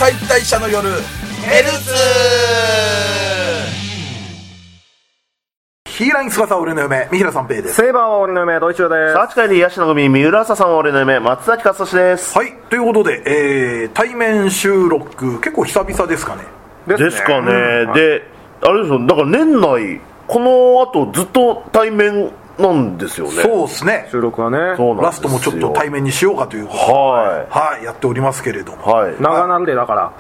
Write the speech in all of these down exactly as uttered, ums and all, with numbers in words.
解体者の夜ヘルツヒーラインスガサは俺の嫁三平三平です。 セイバーは俺の嫁ドイチューです。 サーチ会で癒しの組三浦朝さんは俺の嫁松崎勝利です。 はい、ということで、えー、対面収録結構久々ですかね。 ですね、ですかね、うん、 はい、 であれですよ、だから年内この後ずっと対面なんですよね。 そうですね、 収録はね。 ラストもちょっと対面にしようかということで、はい、はい、やっておりますけれども、 はい、 長なんでだから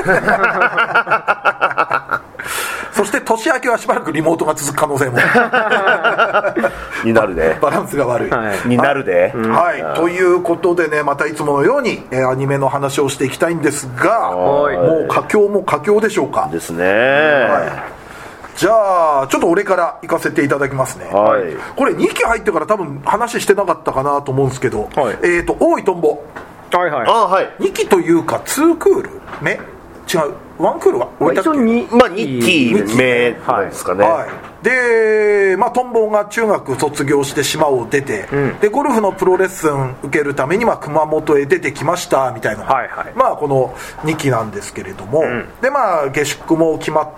はいそして年明けはしばらくリモートが続く可能性もになるで、 バランスが悪い、 はい、になるで、 はい、はい、ということでね、またいつものように、えー、アニメの話をしていきたいんですが、もう佳境も佳境でしょうか。 ですね、 はい、じゃあちょっと俺から行かせていただきますね、 はい、 これにき入ってから多分話してなかったかなと思うんですけど、はい、えーと大井トンボ、 はいはい、 あ、はい、 にきというかにクール目違うワンクールは置いたっけ、 まあにきめですかね、 はいはい、で、まあ、トンボが中学卒業して島を出て、うん、でゴルフのプロレッスン受けるためには熊本へ出てきましたみたいな、はいはい、まあこのにきなんですけれども、うん、でまあ下宿も決まって、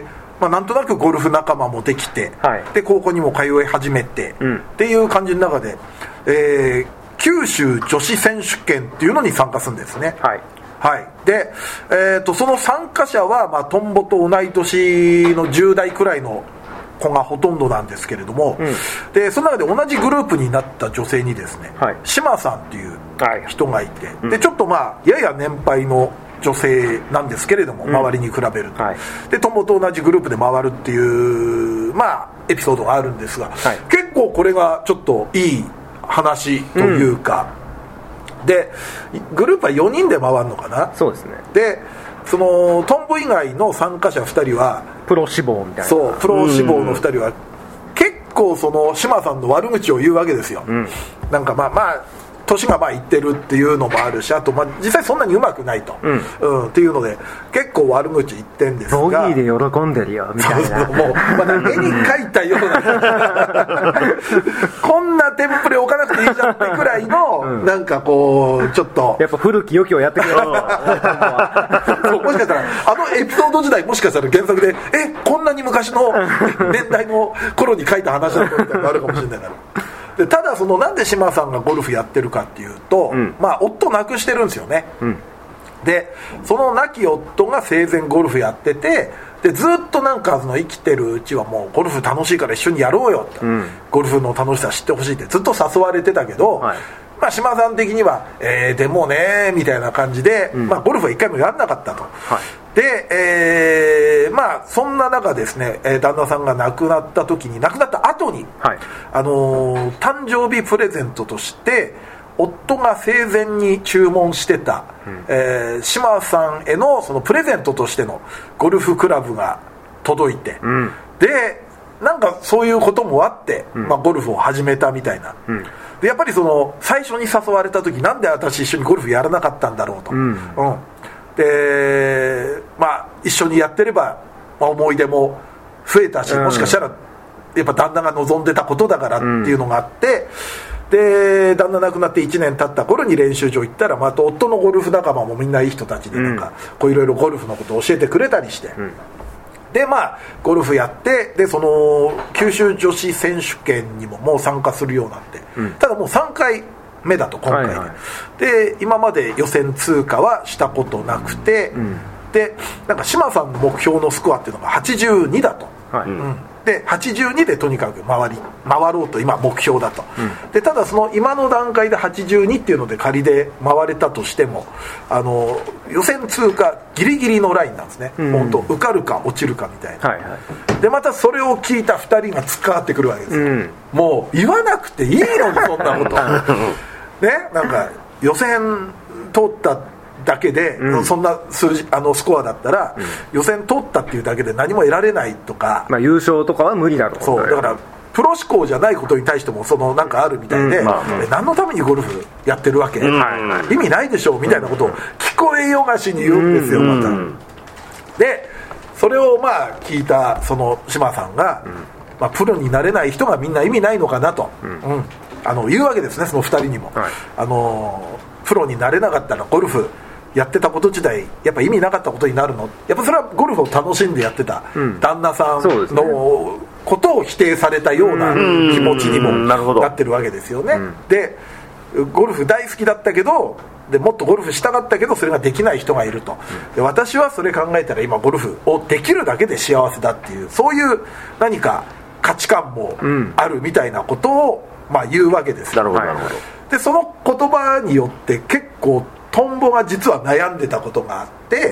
まあ、なんとなくゴルフ仲間もできて、はい、で高校にも通い始めて、うん、っていう感じの中で、えー、九州女子選手権っていうのに参加するんですね。はいはい、で、えー、とその参加者は、まあ、トンボと同い年のじゅう代くらいの子がほとんどなんですけれども、うん、でその中で同じグループになった女性にですね、はい、島さんっていう人がいて、はい、でちょっとまあやや年配の女性なんですけれども、うん、周りに比べると、はい、でトンボと同じグループで回るっていうまあエピソードがあるんですが、はい、結構これがちょっといい話というか、うんでグループはよにんで回るのかな。 そうですね。 でそのトンボ以外の参加者ふたりはプロ志望みたいな、 そうプロ志望のふたりは結構その島さんの悪口を言うわけですよ、うん、なんかまあまあ年がまあいってるっていうのもあるし、あとまあ実際そんなにうまくないと、うんうん、っていうので結構悪口言ってんですが、 ボギーで喜んでるよみたいな、 そうそうもう、まあ、絵に描いたようなこんなテンプレ置かなくていいじゃんってくらいの、うん、なんかこうちょっとやっぱ古き良きをやってくれるそうもしかしたらあのエピソード時代もしかしたら原作でえこんなに昔の年代の頃に書いた話だったみたいなのがあるかもしれないからでただそのなんで島さんがゴルフやってるかっていうと、うん、まあ夫亡くしてるんですよね、うん、でその亡き夫が生前ゴルフやっててでずっとなんかその生きてるうちはもうゴルフ楽しいから一緒にやろうよって、うん、ゴルフの楽しさ知ってほしいってずっと誘われてたけど、はい、まあ、島さん的には、えー、でもねみたいな感じで、うん、まあ、ゴルフは一回もやらなかったと、はい、で、えー、まあそんな中ですね、えー、旦那さんが亡くなった時に亡くなった後に、はい、あのー、誕生日プレゼントとして夫が生前に注文してた、うん、えー、島さんへのそのプレゼントとしてのゴルフクラブが届いて、うん、でなんかそういうこともあって、うん、まあ、ゴルフを始めたみたいな、うん、でやっぱりその最初に誘われた時なんで私一緒にゴルフやらなかったんだろうと、うんうん、でまあ一緒にやってれば、まあ、思い出も増えたし、もしかしたらやっぱ旦那が望んでたことだからっていうのがあって、うん、で旦那亡くなっていちねん経った頃に練習場行ったら、また夫のゴルフ仲間もみんないい人たちでなんか、うん、こういろいろゴルフのことを教えてくれたりして、うん、でまあゴルフやってでその九州女子選手権にももう参加するようになって、うん、ただもうさんかいめだと今回で、はいはい、で今まで予選通過はしたことなくて、うん、でなんか島さんの目標のスコアっていうのがはちじゅうにだと、はい、うん、ではちじゅうにでとにかく回り回ろうと今目標だと、うん、でただその今の段階ではちじゅうにっていうので仮で回れたとしてもあの予選通過ギリギリのラインなんですね、うん、本当受かるか落ちるかみたいな、はいはい、でまたそれを聞いたふたりが突っかかってくるわけですよ、うん、もう言わなくていいのにそんなことね、なんか予選通っただけで、うん、そんな数字あのスコアだったら、うん、予選通ったっていうだけで何も得られないとか、 まあ、優勝とかは無理だろう、 そうだからプロ志向じゃないことに対してもそのなんかあるみたいで、うん、まあまあ、何のためにゴルフやってるわけ、うん、意味ないでしょうみたいなことを聞こえよがしに言うんですよ、また、うん、でそれをまあ聞いたその島さんが、うん、まあ、プロになれない人がみんな意味ないのかなと、うんうん、あの言うわけですね、そのふたりにも、はい、あのプロになれなかったらゴルフやってたこと自体やっぱ意味なかったことになるの。やっぱそれはゴルフを楽しんでやってた旦那さんのことを否定されたような気持ちにもなってるわけですよね。でゴルフ大好きだったけどでもっとゴルフしたかったけどそれができない人がいると。で私はそれ考えたら今ゴルフをできるだけで幸せだっていうそういう何か価値観もあるみたいなことをまあ言うわけですよ。 なるほどなるほど。 でその言葉によって結構トンボが実は悩んでたことがあって、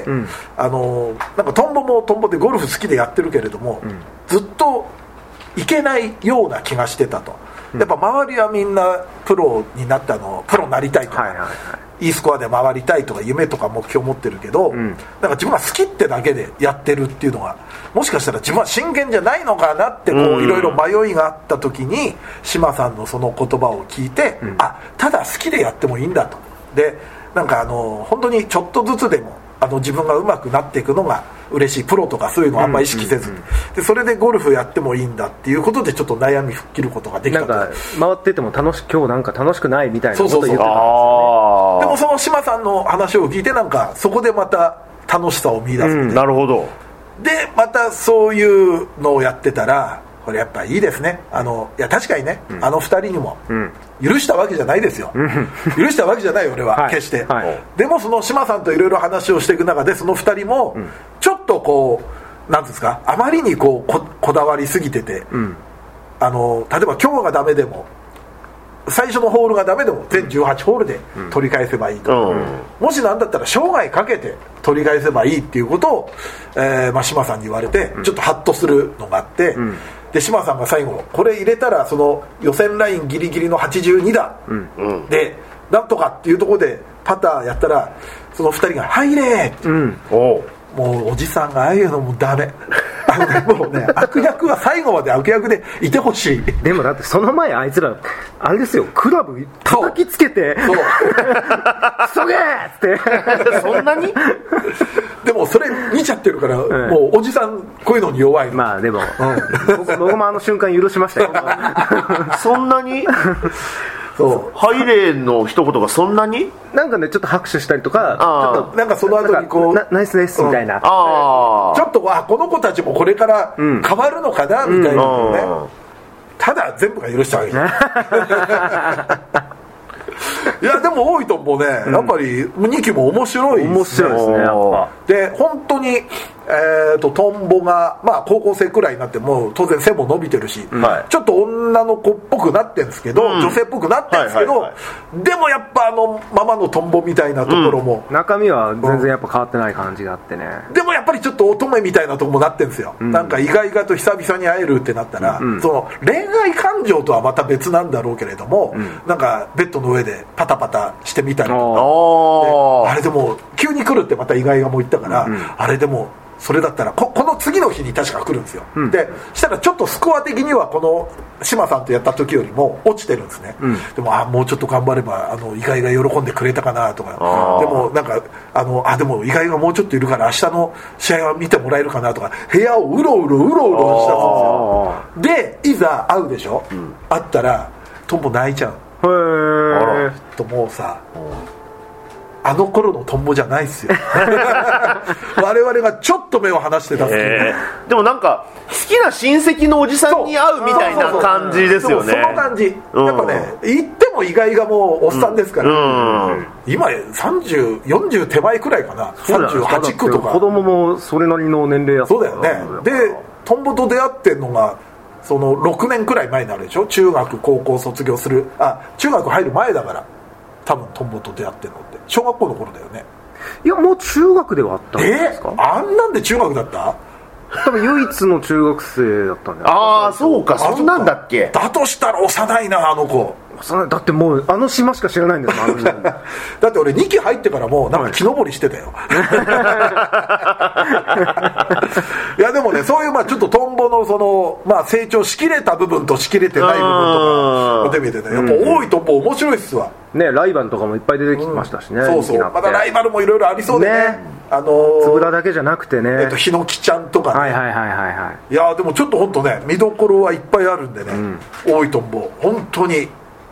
うん、あのなんかトンボもトンボでゴルフ好きでやってるけれども、うん、ずっといけないような気がしてたと。やっぱ周りはみんなプロになったのプロになりたいとか、はいはいはい、いいスコアで回りたいとか夢とか目標持ってるけど、うん、なんか自分が好きってだけでやってるっていうのがもしかしたら自分は真剣じゃないのかなってこういろいろ迷いがあった時に島さんのその言葉を聞いて、うん、あただ好きでやってもいいんだと。でなんかあの本当にちょっとずつでもあの自分が上手くなっていくのが嬉しい。プロとかそういうのをあんまり意識せずに、うんうんうん、でそれでゴルフやってもいいんだっていうことでちょっと悩み吹っ切ることができたと。 なんか回ってても楽し今日なんか楽しくないみたいなことを言ってたんですよね。 そうそうそうでもその島さんの話を聞いてなんかそこでまた楽しさを見出す、うん、 なるほど。 でまたそういうのをやってたらこれやっぱいいですね。あのいや確かにね、うん、あのふたりにも許したわけじゃないですよ、うん、許したわけじゃない俺は、はい、決して、はい、でもその島さんといろいろ話をしていく中でそのふたりもちょっとこうなんですかあまりにこう こ, こだわりすぎてて、うん、あの例えば今日がダメでも最初のホールがダメでも全じゅうはちホールで取り返せばいいと、うん、もしなんだったら生涯かけて取り返せばいいっていうことを、えーまあ、島さんに言われてちょっとハッとするのがあって、うん、で島さんが最後これ入れたらその予選ラインギリギリのはちじゅうにだ、うん、でなんとかっていうところでパターやったらそのふたりが入れ、うん、おもうおじさんがああいうのもダメあの、ね、もうね悪役は最後まで悪役でいてほしい。 でもだってその前あいつらあれですよクラブ叩きつけてそうそげーってそんなにでもそれ見ちゃってるから、うん、もうおじさんこういうのに弱い。 まあでも、うん、僕, 僕もあの瞬間許しましたよそんなにそうハイレーの一言がそんなになんかねちょっと拍手したりとかちょっとなんかその後にこうナイスですみたいな、うん、 あちょっとあこの子たちもこれから変わるのかな、うん、みたいなのね、うん、ただ全部が許したわけじゃないいやでも多いともね、うん、やっぱりにきも面白いですね。 面白いですねやっぱで本当に、えー、とトンボが、まあ、高校生くらいになってもう当然背も伸びてるし、うん、ちょっと女の子っぽくなってるんですけど、うん、女性っぽくなってるんですけど、はいはいはい、でもやっぱあのママのトンボみたいなところも、 うん、中身は全然やっぱ変わってない感じがあってね、 うん、でもやっぱりちょっと乙女みたいなところもなってるんですよ、うん、なんか意外がと久々に会えるってなったら、うん、その恋愛感情とはまた別なんだろうけれども、うん、なんかベッドの上でパタパタしてみたりとか、あれでも急に来るってまた意外がも言ったから、うん、あれでもそれだったら こ, この次の日に確か来るんですよ、うん、でしたらちょっとスコア的にはこの島さんとやった時よりも落ちてるんですね、うん、でもあもうちょっと頑張ればあの意外が喜んでくれたかなとか、でもなんかあのあでも意外がもうちょっといるから明日の試合は見てもらえるかなとか部屋をうろうろうろうろしたんですよ。でいざ会うでしょ、うん、会ったらトンボ泣いちゃう。へーともうさあの頃のトンボじゃないっすよ我々がちょっと目を離してたっすけど、 でもなんか好きな親戚のおじさんに会うみたいな感じですよね。 その感じ、うん、やっぱね言っても意外がもうおっさんですから、うんうん、今さんじゅう、よんじゅう手前くらいかな、さんじゅうはちくとか子供もそれなりの年齢やった。 そうだよね。でトンボと出会ってんのがそのろくねんくらい前になるでしょ。中学高校卒業するあ中学入る前だから多分トンボと出会ってんのって小学校の頃だよね。 いやもう中学ではあったんですか。 えー、あんなんで中学だった？ 多分唯一の中学生だったんだよ。 ああそうか、そんなんだっけ。 だとしたら幼いなあの子。 だってもうあの島しか知らないんですもんだって俺にき入ってからもうなんか木登りしてたよ、はい、いやでもねそういうまあちょっとトンボのそのまあ成長しきれた部分としきれてない部分とか見てみてね、やっぱ多いトンボ面白いっすわ、 ね、ライバルとかもいっぱい出てきましたしね、うん、 そうそうまだライバルもいろいろありそうでね、ねあのー、つぶらだけじゃなくてね、 えっと、ヒノキちゃんとかね、 はいはいはいはいはい、 いやでもちょっと本当ね見どころはいっぱいあるんでね、うん、多いトンボ本当に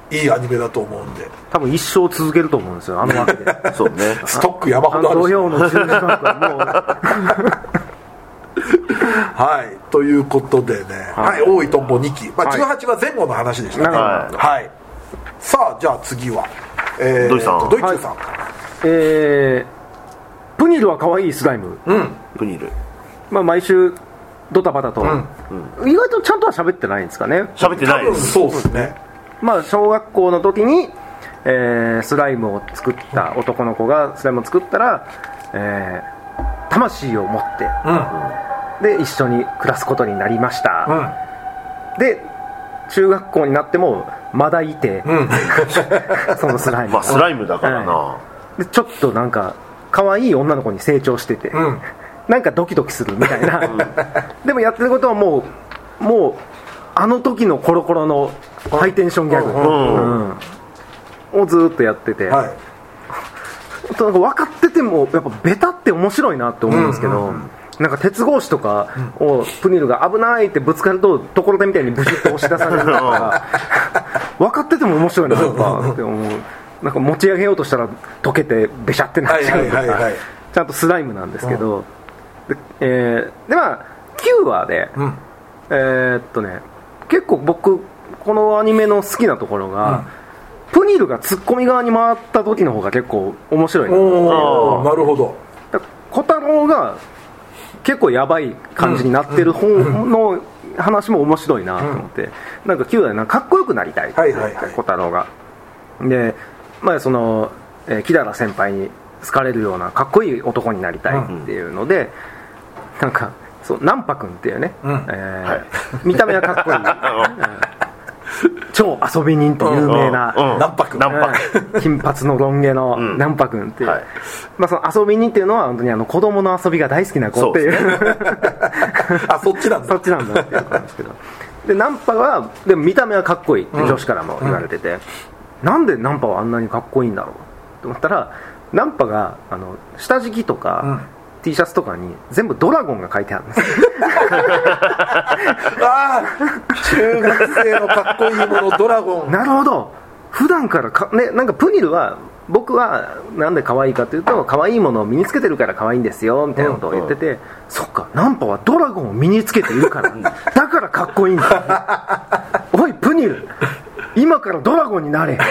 いいアニメだと思うんで、 多分一生続けると思うんですよ、あの枠でそうねストック山ほどあるし、 土曜のじゅうじかんはもうはいということでね、はい、大井とんぼにき、まあ、じゅうはちわ前後の話でしたね、 はいはい、さあじゃあ次は、えー、 ドイさんドイツさん、 はい、えー、プニルは可愛いスライム、 うん、 プニル、 まあ、毎週ドタバタと、 うん、 意外とちゃんとは喋ってないんですかね、 喋ってないです。 そうですね、 まあ、小学校の時に、えー、スライムを作った男の子がスライムを作ったら、えー、魂を持って、うん、で一緒に暮らすことになりました、うん、で中学校になってもまだいて、うん、そのスライム、 まあ、スライムだからな、 はい、でちょっとなんか可愛い女の子に成長してて、うん、なんかドキドキするみたいな、うん、でもやってることはもうもうあの時のコロコロのハイテンションギャグ、うんうん、をずっとやってて、はい、なんか分かっててもやっぱベタって面白いなって思うんですけど、うんうんうん、なんか鉄格子とかをプニルが危ないってぶつかるとところてみたいにブシッと押し出されるとか分かってても面白いなとかって思う。なんか持ち上げようとしたら溶けてベシャってなっちゃうとか、はいはいはいはい、ちゃんとスライムなんですけど、うん、で, えー、でまあきゅうわで、うん、えー、っとね結構僕このアニメの好きなところが、うん、プニルがツッコミ側に回った時の方が結構面白いな。 おー、なるほど。 小太郎が結構やばい感じになってる方の話も面白いなと思って、うん、なんかきゅうわでなんかかっこよくなりたいって、はいはいはい、小太郎がで、まあ、その、えー、キダラ先輩に好かれるようなかっこいい男になりたいっていうので、うん、なんかそうナンパ君っていうね、うん、えーはい、見た目はかっこいい、うん、超遊び人って有名な、 うんうん、ナンパ君、 金髪のロン毛のナンパ君っていう、うん、はい、まあ、その遊び人っていうのは本当にあの子供の遊びが大好きな子っていう、ね、 あ、そっちなんだそっちなんだっていう感じですけど、でナンパはでも見た目はかっこいいって女子からも言われてて、うんうん、なんでナンパはあんなにかっこいいんだろうと思ったら、ナンパがあの下敷きとか、うん、T シャツとかに全部ドラゴンが書いてあるんですああ、中学生のかっこいいものドラゴン。 なるほど。普段からか、ね、なんかプニルは僕はなんで可愛いかというと可愛いものを身につけてるから可愛いんですよみたいなことを言ってて、うんうん、そっか、ナンパはドラゴンを身につけているからだからかっこいいんだおいプニル、今からドラゴンになれな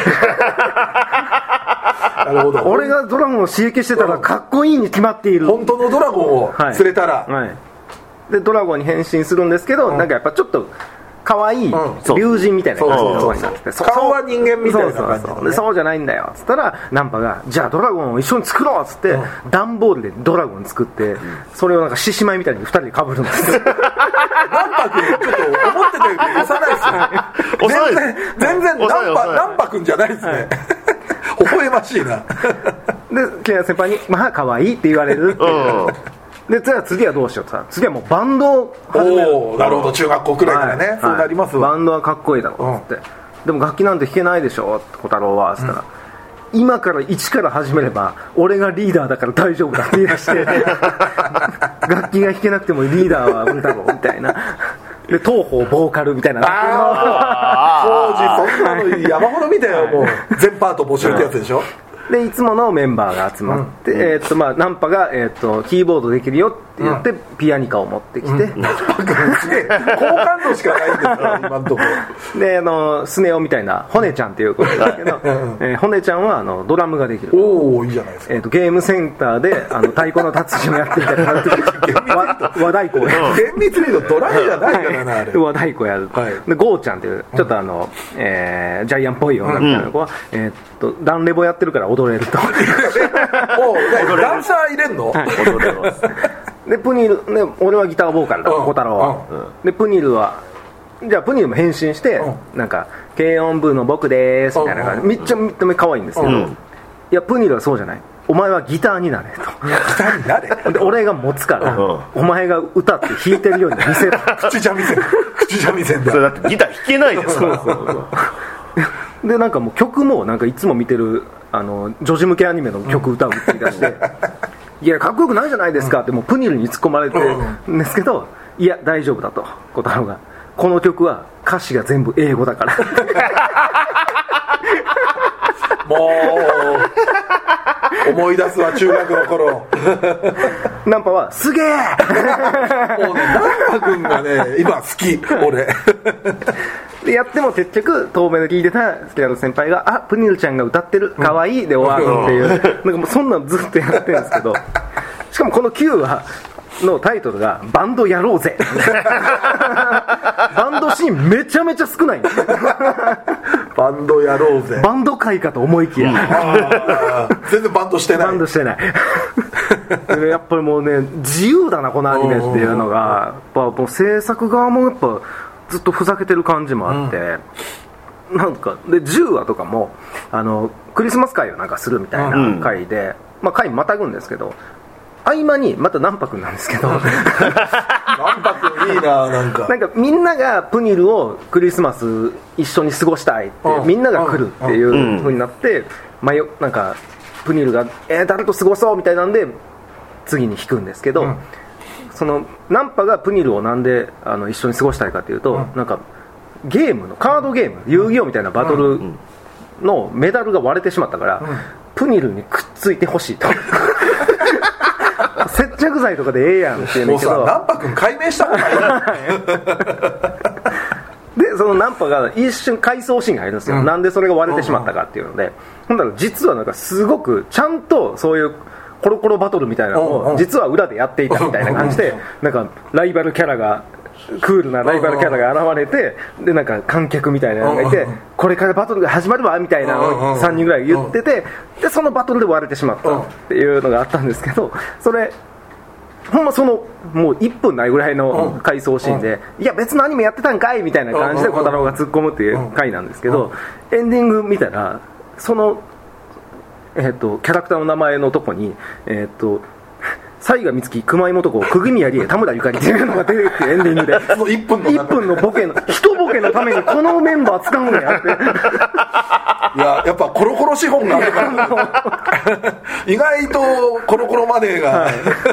るほど。俺がドラゴンを刺激してたらかっこいいに決まっている。 本当のドラゴンを連れたら、 はいはい、でドラゴンに変身するんですけど、うん、なんかやっぱちょっと可愛い竜神みたいな感じの人になってて、 顔は人間みたいな感じ、ね、そうそうそう、でそうじゃないんだよっつったら、ナンパがじゃあドラゴンを一緒に作ろうっつって、うん、段ボールでドラゴン作って、うん、それをなんか獅子舞みたいにふたりで被るんですよナンパ君ちょっと思ってたより幼いですね全然全然ナンパナンパ君じゃないですね、はい、微笑ましいなでキラ先輩にまあ可愛いって言われるっていう、うんでじゃあ次はどうしようってさ、次はもうバンドを始める。 お、なるほど、中学校くらいからね、はい、そうなりますわ、 バンドはかっこいいだろうっつって、うん、でも楽器なんて弾けないでしょって小太郎はっつったら、うん、今から一から始めれば俺がリーダーだから大丈夫だって言い出して楽器が弾けなくてもリーダーは俺だろうみたいなで東方ボーカルみたいな、 あ当時そんなの山ほど見たよ、もう全パート募集ってやつでしょ。 でいつものメンバーが集まって、うん、えーっとまあ、ナンパが、えーっとキーボードできるよって言って、うん、ピアニカを持ってきて、うん、好感度しかないんですよ今のところであのスネ夫みたいな骨ちゃんっていうことですけど、うん、えー、骨ちゃんはあのドラムができる。 おお、いいじゃないですか。 えー、とゲームセンターであの太鼓の達人をやってみたいな和太鼓をやる。厳密に言うとドラムじゃないからな、はい、あれ和太鼓やる、はい、でゴーちゃんっていうちょっとあの、うん、えー、ジャイアンっぽい女みたいな子は、うん、えー、っとダンレボやってるから踊れるとおダンサー入れんの、はい、踊れますでプニル、ね、俺はギターボーカルだ、小太郎は、うん、でプニルはじゃあプニルも変身して、うん、なんか軽音部の僕でーすみたいな感じ、めっちゃ見た目可愛いんですけど、うん、いやプニルはそうじゃない、お前はギターになれと。 ギターになれで俺が持つから、うん、お前が歌って弾いてるように見せる口じゃ見せん口じゃ見せんだ。 それだってギター弾けないですからそうそうそうでなんかもう曲もなんかいつも見てるあの女児向けアニメの曲歌うって言い出して、うん、いやかっこよくないじゃないですかってもうプニルに突っ込まれてるんですけど、いや大丈夫だと小太郎が、この曲は歌詞が全部英語だからもう思い出すわ中学の頃ナンパはすげえもうねナンパ君がね今好き俺でやっても結局遠目で聞いてたスキャロ先輩があプニルちゃんが歌ってるかわいいで終わるっていう、うん、なんかもうそんなのずっとやってるんですけどしかもこのきゅうわのタイトルがバンドやろうぜバンドシーンめちゃめちゃ少ないバンドやろうぜバンド界かと思いきや、 うん、全然バンドしてないバンドしてないやっぱりもうね自由だなこのアニメっていうのがやっぱもう制作側もやっぱずっとふざけてる感じもあって、うん、なんかでじゅうわとかもあのクリスマス会をなんかするみたいな会で、うんまあ、会またぐんですけど合間にまたナンパくんなんですけどナンパくんいいななんかなんかみんながプニルをクリスマス一緒に過ごしたいって、うん、みんなが来るっていう風になって、うん、なんかプニルがえー、誰と過ごそうみたいなんで次に引くんですけど、うん、そのナンパがプニルをなんであの一緒に過ごしたいかっていうと、うん、なんかゲームのカードゲーム遊戯王みたいなバトルのメダルが割れてしまったから、うん、プニルにくっついてほしいと接着剤とかでええやんって言うんだけどもうさナンパ君解明した方がいいでそのナンパが一瞬回想シーンが入るんですよ、うん、なんでそれが割れてしまったかっていうので、うん、ほんだら実はなんかすごくちゃんとそういうコロコロバトルみたいなのを実は裏でやっていたみたいな感じでなんかライバルキャラがクールなライバルキャラが現れてでなんか観客みたいなのがいてこれからバトルが始まるわみたいなのをさんにんぐらい言っててでそのバトルで割れてしまったっていうのがあったんですけどそれほんまそのもういっぷんないぐらいの回想シーンでいや別のアニメやってたんかいみたいな感じで小太郎が突っ込むっていう回なんですけどエンディング見たらそのえー、とキャラクターの名前のとこに、えー、と雑賀美月、熊井素子、久組有江、田村ゆかりっていうのが出てきてエンディングでそのいっぷんのいっぷんのボケの一ボケのためにこのメンバー使うんやっていややっぱコロコロ資本があるから意外とコロコロマネーがはい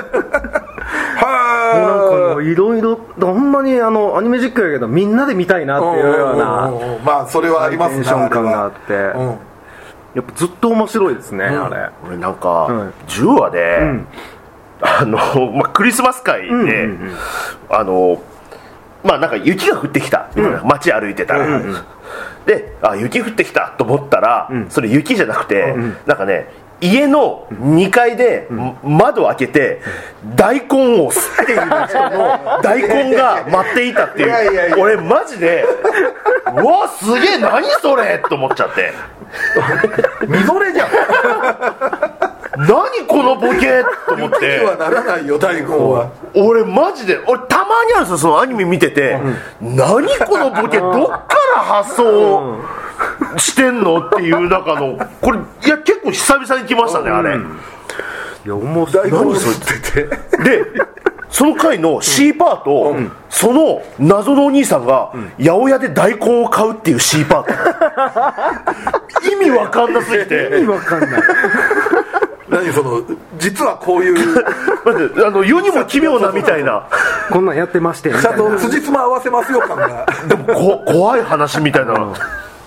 なんかいろいろほんまにあのアニメ実況やけどみんなで見たいなっていうようなまあそれはありますねテンション感があって、うんやっぱずっと面白いですね、うん、あれ俺なんか、うん、じゅうわで、うん、あのまあ、クリスマス会で、うんうんうん、あのまあなんか雪が降ってきたみたいな、うん、街歩いてたら、うんうん、であ雪降ってきたと思ったら、うん、それ雪じゃなくて、うん、なんかね家のにかいで窓を開けて大根を吸っている人の大根が待っていたっていういやいやいや俺マジでうわすげえ何それと思っちゃってみぞれじゃん何このボケと思って雪にはならないよ大根は俺マジで俺たまにあるんですよそのアニメ見てて、うん、何このボケどっから発想してんのっていう中のこれいや結構久々に来ましたねあれ、うん、 いや面白い大根吸っててでその回の C パート、うん、その謎のお兄さんが、うん、八百屋で大根を買うっていう C パート意味わかんなすぎて意味わかんない何その実はこういうあの世にも奇妙なみたいなこんなんやってましてちゃんと辻褄合わせますよ感がでもこ怖い話みたいな、うん、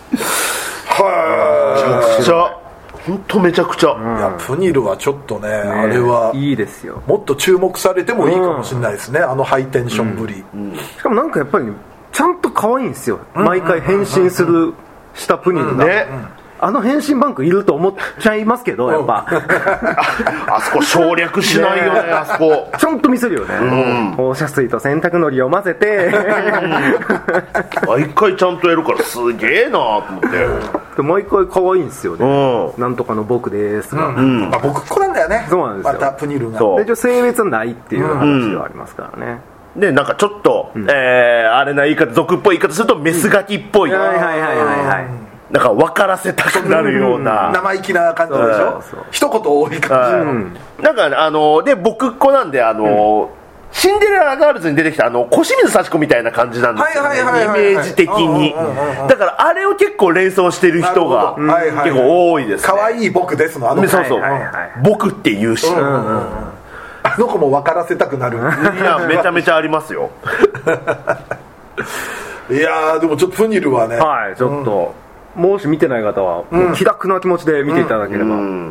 はめちゃくちゃ本当めちゃくちゃ、 うん、いやプニルはちょっと ね, ねあれはいいですよもっと注目されてもいいかもしれないですね、うん、あのハイテンションぶり、 うんうん、しかもなんかやっぱりちゃんと可愛いんですよ、うん、毎回変身するしたプニルが、うんねうん、あの変身バンクいると思っちゃいますけどやっぱ、うん、 あ, あそこ省略しないよねあそこちゃんと見せるよね、うん、放射水と洗濯のりを混ぜて毎回ちゃんとやるからすげえなと思ってで毎回可愛いんですよね、うん、なんとかの僕ですが、 うんうんまあ、僕っ子なんだよねそうなんですよまたプニルがで一応性別はないっていう話ではありますからね、 うん、でなんかちょっと、うんえー、あれな言い方俗っぽい言い方するとメスガキっぽい、うん、 はいはいはいはいはいなんか分からせたくなるような生意気な感じでしょ一言多い感じなんかあので僕っ子なんであの、うん、シンデレラガールズに出てきたあの小清水幸子みたいな感じなんですよねイメージ的にだからあれを結構連想してる人が結構多いですね可愛い僕ですのあのそうそう、はいはいはい、僕って言うし、うんうんうん、 あの子も分からせたくなるいやめちゃめちゃありますよいやでもちょっとプニルはねはいちょっと、 もし見てない方は、うん、気楽な気持ちで見ていただければ、うん、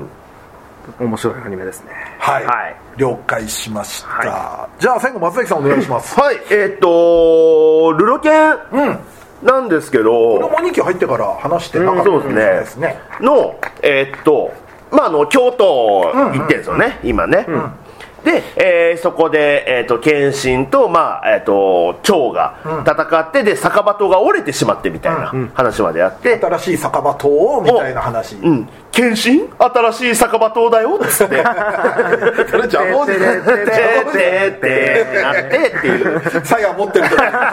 面白いアニメですね。 はい、はい、了解しました、はい、じゃあ最後松崎さんお願いします。 はい、えー、っとルロケン、うんなんですけど、 これもにき入ってから話してなかったですね。 の、えー、っと、まあ、あの、京都行ってんですよね、うんうん、今ね。うんで、えー、そこで、えー、と謙信と、まあえー、と趙が戦って、うん、で酒場刀が折れてしまってみたいな話まであって、 うん、新しい酒場刀をみたいな話、 うん、謙信新しい酒場刀だよっつってそれ邪魔でててててなってっていう鞘持ってる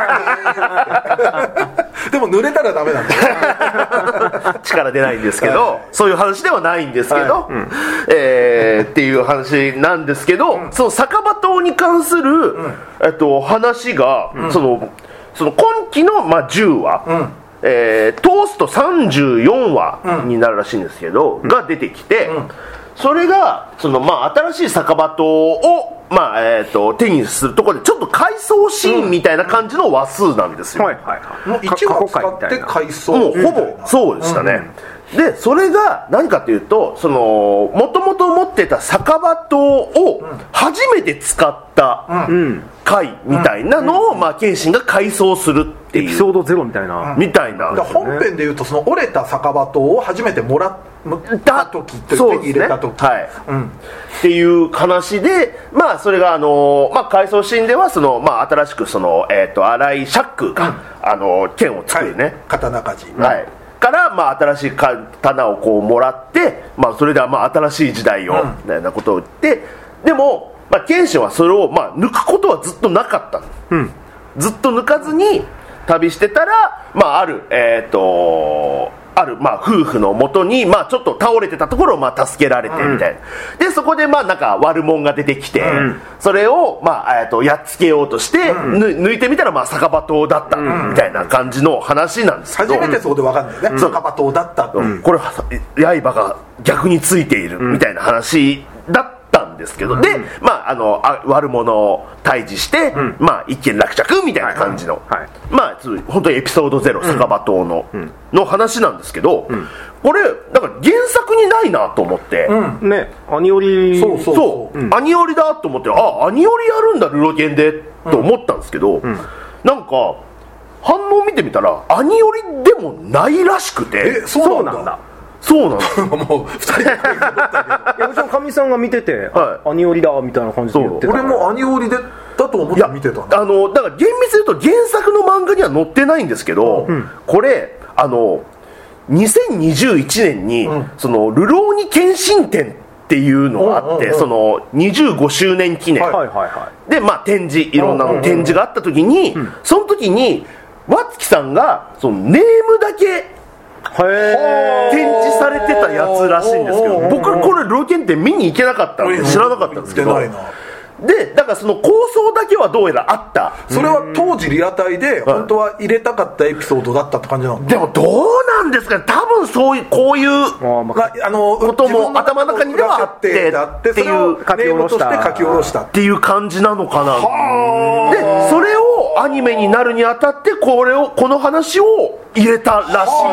でも濡れたらダメなんだ力出ないんですけど、はい、そういう話ではないんですけど、はいうんえー、っていう話なんですけど、うん、その酒場刀に関する、うんえっと、話が、うん、そのその今期の、まあ、じゅうわ、うんえー、通すとさんじゅうよんわになるらしいんですけど、うん、が出てきて、うん、それがその、まあ、新しい酒場刀をまあえー、と手にするところでちょっと回想シーンみたいな感じの話数なんですよ、 うんはいはいはい、もういちわ使って回想もうほぼそうでしたね、うんうん、でそれが何かというとそのもともと持ってた酒場刀を初めて使った回みたいなのを、まあ、謙信が回想するっていうエピソードゼロみたいな、 うん、みたいな、 本編でいうとその折れた酒場刀を初めてもらった時って手に入れた時、 ねはいうん、っていう話で、まあ、それがあの、まあ、回想シーンではその、まあ、新しくその、えー、と新井釈空が、うん、あの剣を作るね、はい、 刀鍛冶、 はいから、まあ、新しい刀をこうもらって、まあ、それではまあ新しい時代を、うん、みたいなことを言ってでも、まあ、謙信はそれを、まあ、抜くことはずっとなかった、うん、ずっと抜かずに旅してたら、まあ、あるえっ、ー、とある、まあ、夫婦のもとに、まあ、ちょっと倒れてたところを、まあ、助けられてみたいな、うん、でそこで、まあ、なんか悪者が出てきて、うん、それを、まあ、えー、とやっつけようとして、うん、抜いてみたら、まあ、酒場刀だった、うん、みたいな感じの話なんですけど初めてそこで分かんないね、うん、酒場刀だったと、 うん、これ刃が逆についているみたいな話だったんですけど、うん、で、まあ、あのあ悪者を退治して、うん、まあ、一件落着みたいな感じの、はいはい、まあ、本当にエピソードゼロ、うん、酒場刀の、うん、の話なんですけど、うん、これだから原作にないなと思って、 うん、ね、アニオリそうそうそう、うん、アニオリだと思ってあアニオリやるんだルロケンでと思ったんですけど、うん、なんか反応見てみたらアニオリでもないらしくてえそうなんだそうなんですもうふたりで書いて思ったけどいやかみさんが見てて、はい、アニオリだみたいな感じで言ってた俺もアニオリでだと思って見てたんだあのだから厳密に言うと原作の漫画には載ってないんですけど、うん、これあのにせんにじゅういちねんに、うん、そのルローニ謙信展っていうのがあって、うんうんうん、そのにじゅうごしゅうねん記念、はいはいはい、で、まあ、展示いろんなの展示があった時に、うんうんうん、その時に和月さんがそのネームだけ展示されてたやつらしいんですけど僕はこれルロケン展見に行けなかったんで知らなかったんですけどでだからその構想だけはどうやらあったそれは当時リアタイで本当は入れたかったエピソードだったって感じなのでもどうなんですかね多分そういうこういうあのことも頭の中にではあってっていう書き下ろした書き下ろしたっていう感じなのかなでそれをアニメになるにあたってこれをこの話を入れたらしいん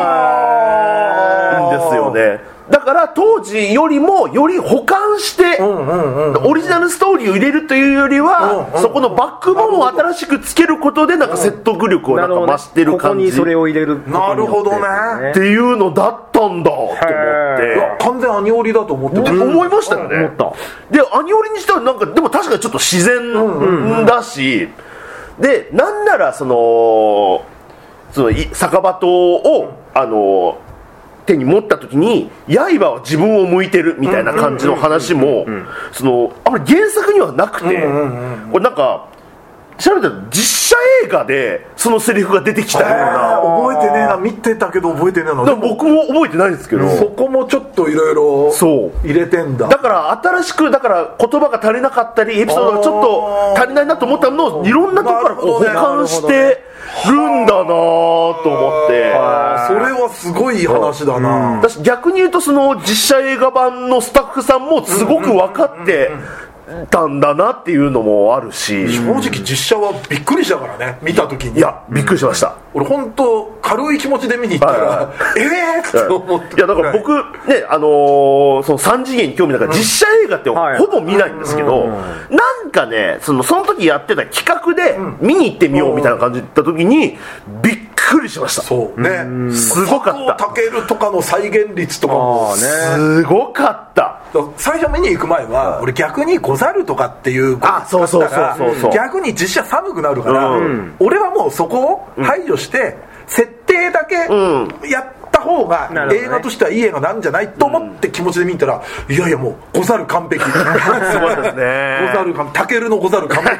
ですよねだから当時よりもより補完して、うんうんうん、オリジナルストーリーを入れるというよりは、うんうん、そこのバックボーンを新しくつけることでなんか説得力をなんか増してる感じ、ここにそれを入れるなるほどねっていうのだったんだと思って完全アニオリだと思ってた、うん、思いましたよね、うん、でアニオリにしてはなんかでも確かにちょっと自然だし、うんうんうん、でなんならそのその酒場刀をあの手に持った時に刃は自分を向いてるみたいな感じの話もそのあんまり原作にはなくて、これなんか調べたら実写映画でそのセリフが出てきたような覚えてねえな見てたけど覚えてねえな僕も覚えてないんですけどそこもちょっといろいろ入れてんだだから新しくだから言葉が足りなかったりエピソードがちょっと足りないなと思ったのをいろんなところからこう補完してるんだなと思ってそれはすごい話だな私逆に言うとその実写映画版のスタッフさんもすごく分かってたんだなっていうのもあるし、 正直実写はびっくりしたからね、見た時に。 いやびっくりしました、 俺本当軽い気持ちで見に行ったら、はい、ええーって思った。 いやだから僕ね、あのー、そのさん次元に興味だから実写映画ってほぼ見ないんですけど、なんかね、そのその時やってた企画で見に行ってみようみたいな感じで行った時にびっくりしました。 そうね、 すごかった。 佐藤健とかの再現率とかもすごかった。 最初見に行く前は俺逆に小猿とかっていうことだったら逆に実写寒くなるから、うん、俺はもうそこを排除して、うん、設定だけやった方が映画としてはいい映画なんじゃないと思って気持ちで見たら、いやいやもう小猿完璧そうですね、小猿完璧、タケルの小猿完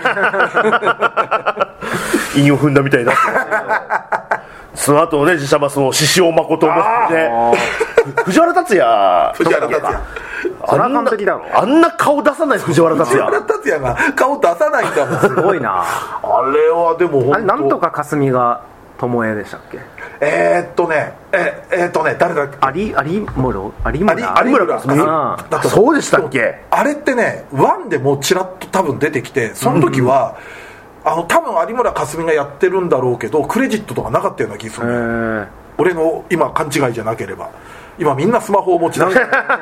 璧韻を踏んだみたいになってその後ね、実写はその獅子王誠もで藤原竜也藤原竜也そら完璧だろ。 あんな顔出さない藤原竜也。 藤原竜也が顔出さないんだもん。 すごいな。 あれはでも本当。あれなんとか霞が巴でしたっけ？ えー、っとね、えー、えー、っとね誰だっけ？ 有有村有村有村かすみ。 だそうでしたっけ？ あれってね、ワンでもちらっと多分出てきて、その時は。うん、あの多分有村架純がやってるんだろうけどクレジットとかなかったような気がする、ね、俺の今勘違いじゃなければ。今みんなスマホを持ち出して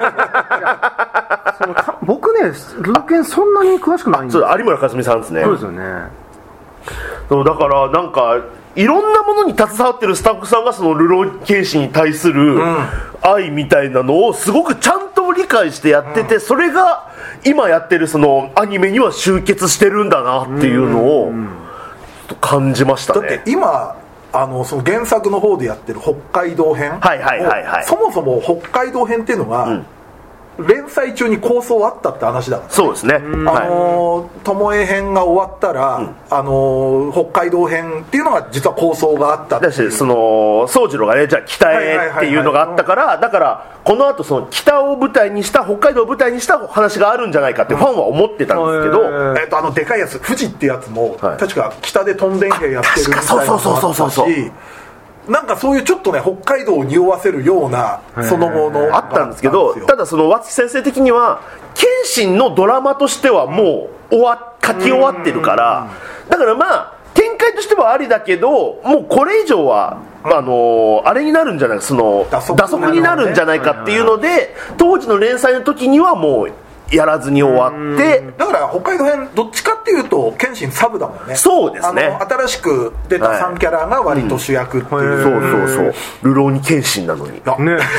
その僕ねルロケンそんなに詳しくないんですよ。 有村架純さんですね。 そうですよね。 そうだからなんかいろんなものに携わってるスタッフさんがそのルロケン氏に対する愛みたいなのをすごくちゃんと理解してやってて、うん、それが今やってるそのアニメには集結してるんだなっていうのを感じましたね。 だって今あのその原作の方でやってる北海道編、 はいはいはいはい、 そもそも北海道編っていうのが、うん連載中に構想あったって話だから、ね、 そうですね、 あの巴編が終わったら、うん、あの北海道編っていうのが実は構想があったっていう。 だしその宗次郎がねじゃあ北へっていうのがあったから、だからこの後その北を舞台にした北海道を舞台にした話があるんじゃないかってファンは思ってたんですけど、 うんえー、とあのでかいやつ富士ってやつも、はい、確か北でとんでん兵やってるみたいなのもあったし、なんかそういうちょっとね北海道を匂わせるようなその後のあったんですけど、ただその和月先生的には謙信のドラマとしてはもう終わ書き終わってるから、だからまあ展開としてはありだけどもうこれ以上は、あのあれになるんじゃないその打足になるんじゃないかっていうので、当時の連載の時にはもうやらずに終わって、 だから北海道編どっちかっていうと謙信サブだもんね。 そうですね、 あの新しく出たさんキャラが割と主役っていう、 はいうん、そうそうそう流浪に謙信なのにね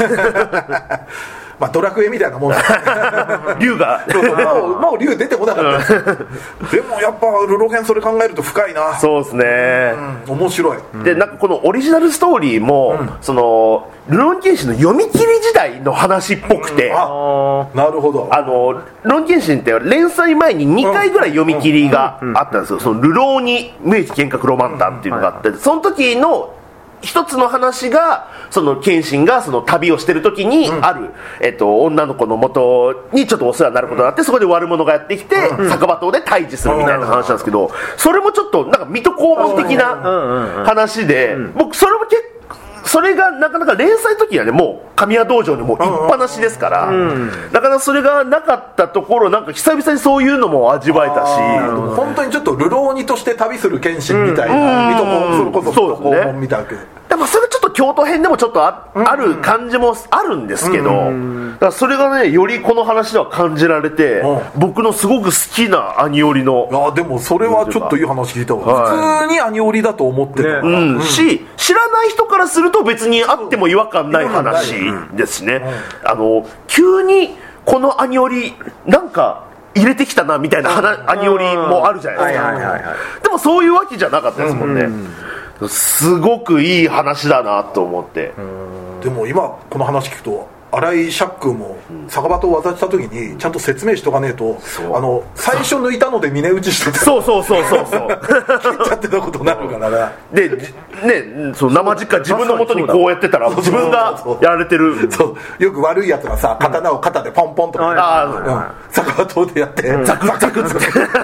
まあドラクエみたいなもん竜がそうそうもう、もう竜出てこなかったでもやっぱルロ編それ考えると深いな。 そうですね、 うん、面白い。 でなんかこのオリジナルストーリーも、うん、そのルロンケンシンの読み切り時代の話っぽくて、うん、 あなるほど。 あのルロンケンシンって連載前ににかいぐらい読み切りがあったんですよ。そのルローに無益剣客ロマンタンっていうのがあって、その時の一つの話がその謙信がその旅をしてる時にある、うんえっと、女の子の元にちょっとお世話になることになって、そこで悪者がやってきて、うん、酒場島で退治するみたいな話なんですけど、それもちょっとなんか水戸黄門的な話で、僕それも結構それがなかなか連載の時にはねもう神谷道場にもう一っぱなしですから、うん、なかなかそれがなかったところなんか久々にそういうのも味わえたし、 本当にちょっと流浪人として旅する謙信みたいな、水戸黄門それこそ水戸黄門みたいな。 でもそれちょっと京都編でもちょっと あ,、うん、ある感じもあるんですけど、うん、だからそれがねよりこの話では感じられて、うん、僕のすごく好きなアニオリの。 あでもそれはちょっといい話聞いたわ、はい、普通にアニオリだと思ってた、ねうんうん、し知らない人からすると別にあっても違和感ない話ですね、うん、あの急にこのアニオリなんか入れてきたなみたいなアニオリもあるじゃないですか。でもそういうわけじゃなかったですもんね、うんうん、すごくいい話だなと思って。 でも今この話聞くと新井釈空も酒場と渡った時にちゃんと説明しとかねえと、あの最初抜いたので峰打ちしてたそうそうそうそうそう切っちゃってたことになるからな。 でねその生実家自分の元にこうやってたら自分がやられてる。 そうよく悪いやつがさ刀を肩でポンポンとか、うん、酒場島でやって、うん、ザクザクって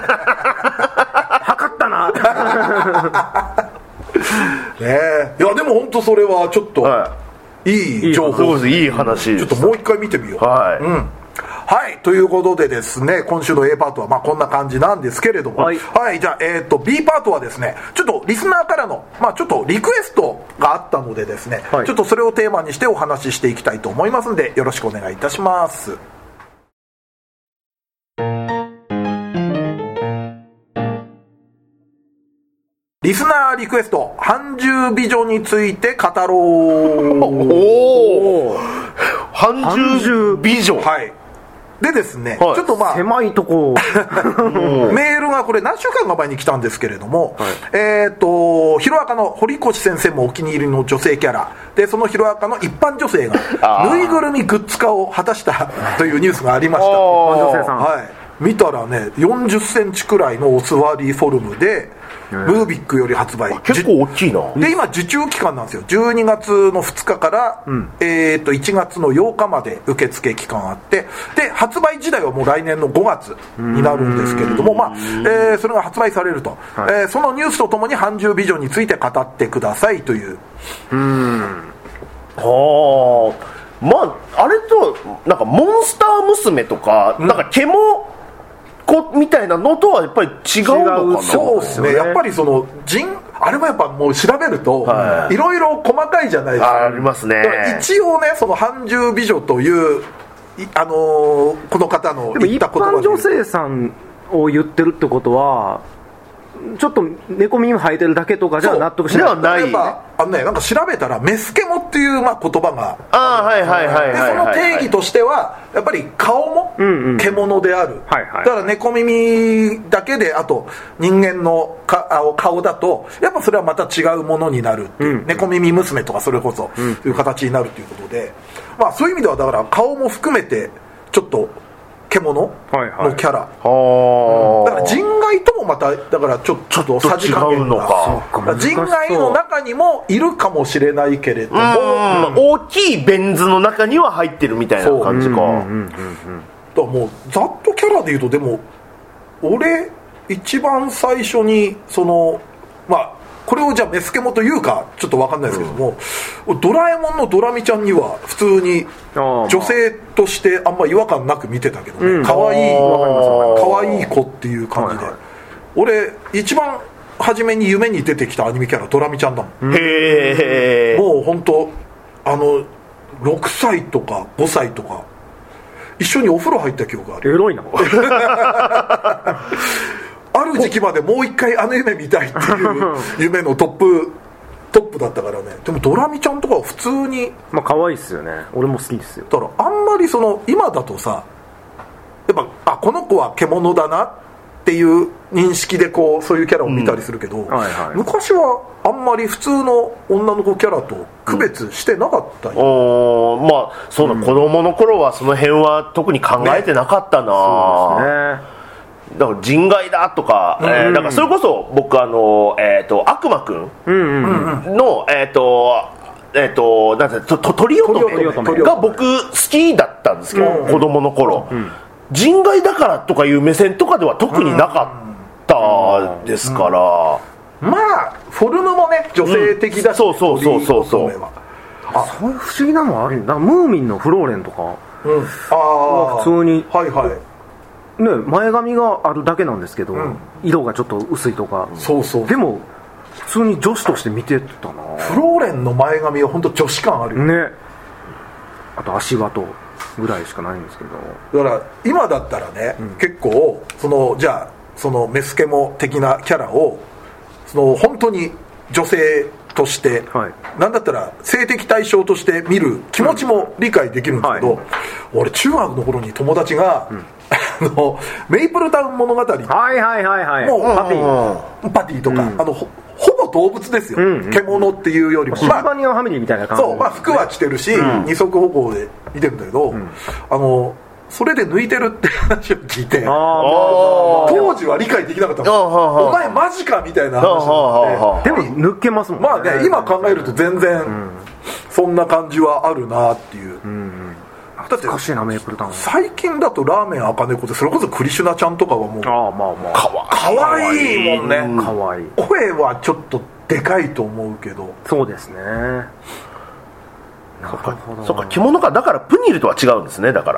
測ったなねえいやでも本当それはちょっと、はいいい情報、 いい話ちょっともう一回見てみよう。 はい、 うん、 はい、ということでですね、今週の A パートはまあこんな感じなんですけれども、はい、はい、じゃあ、えーと、B パートはですね、ちょっとリスナーからの、まあちょっとリクエストがあったのでですね、はい、ちょっとそれをテーマにしてお話ししていきたいと思いますので、よろしくお願いいたします。リスナーリクエスト、半獣美女について語ろう。 おお、半獣美女。 はい。でですね、はい、ちょっとまあ狭いとこメールがこれ何週間か前に来たんですけれども、はい、えっ、ー、とヒロアカの堀越先生もお気に入りの女性キャラで、そのヒロアカの一般女性がぬいぐるみグッズ化を果たしたというニュースがありました。一般女性さん、はい、見たらねよんじゅっセンチくらいのお座りフォルムでムービックより発売、 結構大きいな。 で今受注期間なんですよ。じゅうにがつのふつかから、うん、えー、といちがつのようかまで受付期間あって、で発売自体はもう来年のごがつになるんですけれども、まあえー、それが発売されると、はい、えー、そのニュースとともに半獣美女について語ってくださいという。 うーん、はあ、まああれとなんかモンスター娘とか、うん、なんか獣子みたいなのとはやっぱり違うのかな。 そうですね、やっぱりその人あれもやっぱもう調べるといろいろ細かいじゃないですか。 ありますね。 一応ね、その半獣美女というあのー、この方の言った言葉で、 でも一般女性さんを言ってるってことはちょっと猫耳生えてるだけとかじゃ納得しない。ではない、 ね、あのね、なんか調べたらメスケモっていうまあ言葉が、 あ、はいはいはいはい、 でその定義としてはやっぱり顔も獣である、うんうん、だから猫耳だけで、あと人間のか顔だとやっぱそれはまた違うものになるっていう、うんうん、猫耳娘とかそれこそいう形になるということで、まあそういう意味ではだから顔も含めてちょっと獣のキャラ、はいはい、だから人外ともまただからちょ, ちょっとさじ加減が人外の中にもいるかもしれないけれども、 うん、大きいベン図の中には入ってるみたいな感じか。だからもうざっとキャラでいうと、でも俺一番最初にそのまあこれをじゃあメスケモというかちょっと分かんないですけども、うん、ドラえもんのドラミちゃんには普通に女性としてあんま違和感なく見てたけどね、可愛い可愛い子っていう感じで、はいはい、俺一番初めに夢に出てきたアニメキャラドラミちゃんだもん。 へー、 もう本当あのろくさいとかごさいとか一緒にお風呂入った記憶がある。 エロいなある時期までもう一回あの夢見たいっていう夢のトップトップだったからね。でもドラミちゃんとかは普通にまあ可愛いっすよね。俺も好きですよ。 だからあんまりその今だとさ、やっぱあこの子は獣だなっていう認識でこうそういうキャラを見たりするけど、うん、はいはい、昔はあんまり普通の女の子キャラと区別してなかったよ、うん、 おまあそうだ、うん、子供の頃はその辺は特に考えてなかったな、ね、そうですね。だから人外だとか、うんうん、えー、だからそれこそ僕あの、えー、と悪魔くんの、うんうん、えっ、ー、とえっ、ー、となんてとトリオトメが僕好きだったんですけど、うん、子供の頃、うん、人外だからとかいう目線とかでは特になかったですから、 うんうん、まあフォルムもね女性的だし、 うん、そうそうそうそうそう、 あそういう不思議なのあるんだ。ムーミンのフローレンとか、うん、あ普通にはいはいね、前髪があるだけなんですけど、うん、色がちょっと薄いとか、 そうそう、 でも普通に女子として見てたな。 フローレンの前髪は本当女子感あるよね。 あと足跡ぐらいしかないんですけど、 だから今だったらね、うん、結構そのじゃあそのメスケモ的なキャラをその本当に女性として、はい、なんだったら性的対象として見る気持ちも理解できるんですけど、うんはい、俺中学の頃に友達が、うんあのメイプルタウン物語、はいはいはいはい、 もうパティパティとか、うん、あの ほ, ほぼ動物ですよ、うんうん、獣っていうよりもシルバニアファミリーみたいな感じ、 そう、まあ、服は着てるし、うん、二足歩行で見てるんだけど、うん、あのそれで抜いてるって話を聞いて、あ当時は理解できなかったの。お前マジかみたいな話になって、 でも抜けますもんね。 まあね、今考えると全然そんな感じはあるなっていう、うんうん、 だってかしいなメープルタウン。 最近だとラーメン赤猫ってそれこそクリシュナちゃんとかはもうああまあまあかわいいもんね。 かわいい。 声はちょっとでかいと思うけど。 そうですね。 なるほど。そうか着物かだからプニルとは違うんですね。だから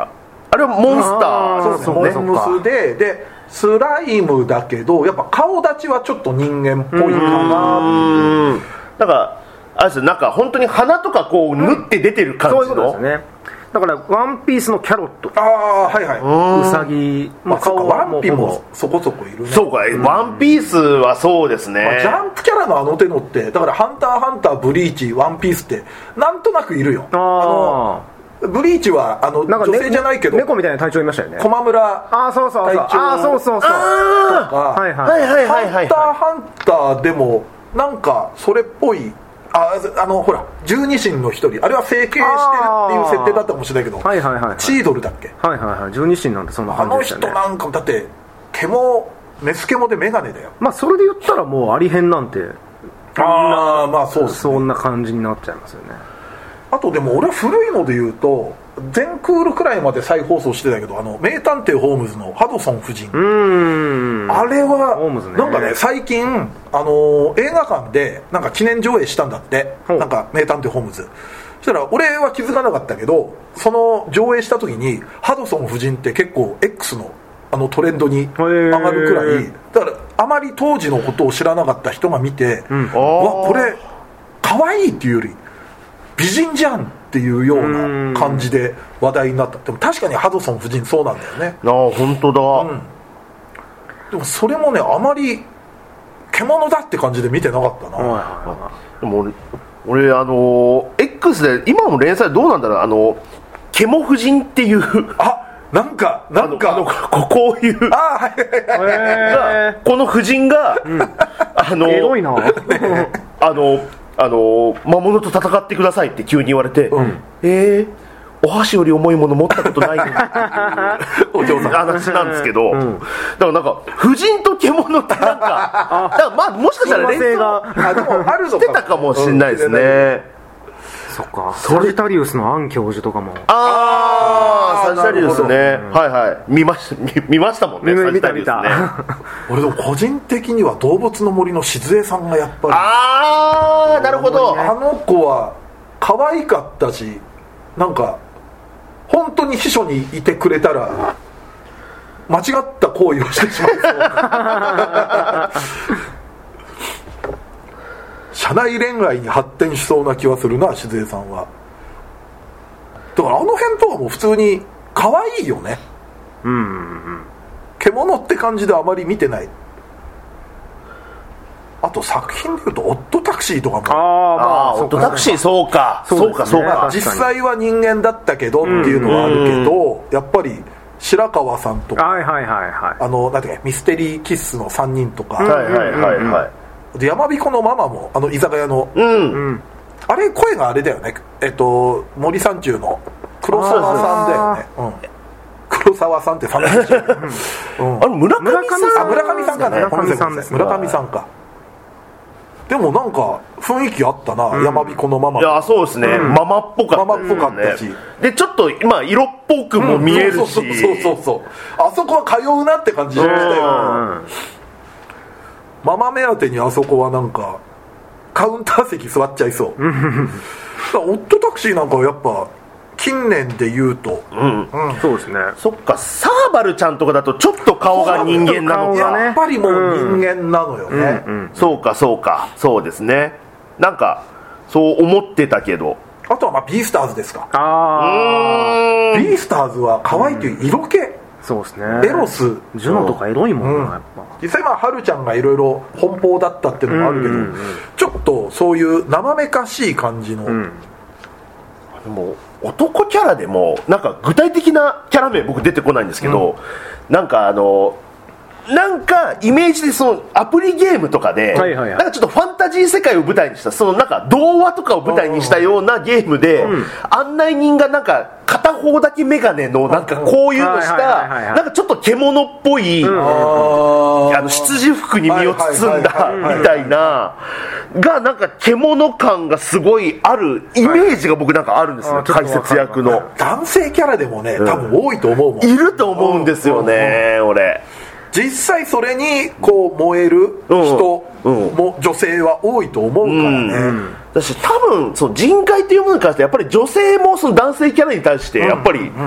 あれはモンスターそうですね、モンムスででスライムだけどやっぱ顔立ちはちょっと人間っぽいかな。 だからあれですよ、なんか本当に鼻とかこう縫って出てる感じの、うん、 そういうことですね。だからワンピースのキャロット、 ああはいはい、 ウサギ、 まあ、顔はワンピもそこそこいるね。 そうか、うん、ワンピースはそうですね、 まあ、ジャンプキャラのあの手のってだからハンターハンターブリーチワンピースってなんとなくいるよ。あのブリーチはあのなんか、 ね、女性じゃないけど猫みたいな隊長いましたよね。 駒村ああそうそうそう、ああそうそうそうとか、 はいはいはいはいはい、 ハンターハンターでもなんかそれっぽい、ああのほら十二神の一人あれは整形してるっていう設定だったかもしれないけど、 はいはいはいはい、 チードルだっけ、 はいはいはい、十二神なんてそんな感じでしたね。 あの人なんかだって獣メス獣でメガネだよ。 まあそれで言ったらもうアリ編なんてああまあそうですね、 そんな感じになっちゃいますよね。 あとでも俺は古いので言うと全クールくらいまで再放送してたけど、あの名探偵ホームズのハドソン夫人、うーん、 あれはホームズね、 なんかね最近、あのー、映画館でなんか記念上映したんだって、なんか名探偵ホームズ。そしたら俺は気づかなかったけど、その上映した時にハドソン夫人って結構 X のあのトレンドに上がるくらいだから、あまり当時のことを知らなかった人が見て、うん、わこれ可愛いっていうより美人じゃんっていうような感じで話題になった。でも確かにハドソン夫人そうなんだよね。 ああ本当だ、うん、 でもそれもねあまり獣だって感じで見てなかったな。 でも 俺, 俺あの X で今も連載どうなんだろう、あの獣夫人っていうあなんかなんかあのここういうあ、はいはいはい、 この夫人が、うん、あのエロいなあのあの魔物と戦ってくださいって急に言われて、うん、えー、お箸より重いもの持ったことないのお嬢さん話なんですけど、うん、だからなんか夫人と獣ってなんかだからまあもしかしたら連想あでもあるのしてたかもしれないですね、 うん、そっか、サジタリウスのアン教授とかもああサジタリウスね、うん、はいはい見ました 見, 見ましたもんね、 見た見た俺でも個人的には動物の森の静江さんがやっぱりああなるほど、 あの子は可愛かったし、なんか本当に秘書にいてくれたら間違った行為をしてしまう社内恋愛に発展しそうな気はするな静江さんは。だからあの辺とかも普通に可愛いよね。 うんうんうん、 獣って感じであまり見てない。あと作品でいうとオットタクシーとかも、 ああオットタクシーそうかそうかそうか、 実際は人間だったけどっていうのはあるけど、やっぱり白川さんとか、 はいはいはいはい、 あのなんていうかミステリーキッスのさんにんとか、 はいはいはいはい、 で山彦のママもあの居酒屋の、 うん、 あれ声があれだよね、えっと森三中の黒沢さんだよね、うん、黒沢さんってファンです、うん、 あれ村上さん、 あ村上さんかね、 村上さんです、 村上さんか。でもなんか雰囲気あったな、うん、山彦のママ。 いやそうですね、うん、ママっぽかった、ね、 ママっぽかったし、 でちょっと今色っぽくも見えるし、うん、 そうそうそうそうそう、あそこは通うなって感じでしたよ、うん、ママ目当てにあそこはなんかカウンター席座っちゃいそうオットタクシーなんかはやっぱ近年で言うと、 うんうん、そうですね。 そっか、サーバルちゃんとかだとちょっと顔が人間なのか、 ね、やっぱりもう人間なのよね、 うんうんうん、そうかそうかそうですね、なんかそう思ってたけど、 あとはまあビースターズですか。 あビースターズは可愛いという色気、うん、 そうですね、 エロス、 ジュノとかエロいもんな、うん、やっぱ実際まあハルちゃんがいろいろ奔放だったっていうのもあるけど、うんうんうん、ちょっとそういう生めかしい感じの、うん、 でも男キャラでもなんか具体的なキャラ名僕出てこないんですけど、うん、なんかあのなんかイメージでそのアプリゲームとかで、はいはいはい、なんかちょっとファンタジー世界を舞台にしたそのなんか童話とかを舞台にしたようなゲームで、うん、案内人がなんか片方だけメガネのなんかこういうのしたなんかちょっと獣っぽい、うん、あの羊服に身を包んだみたいながなんか獣感がすごいあるイメージが僕なんかあるんですよ、はい、解説役の男性キャラでもね多分多いと思うもん、 いると思うんですよね、うん、俺実際それにこう燃える人も女性は多いと思うからね、うん、 だし多分その人海というものに関してやっぱり女性もその男性キャラに対してやっぱり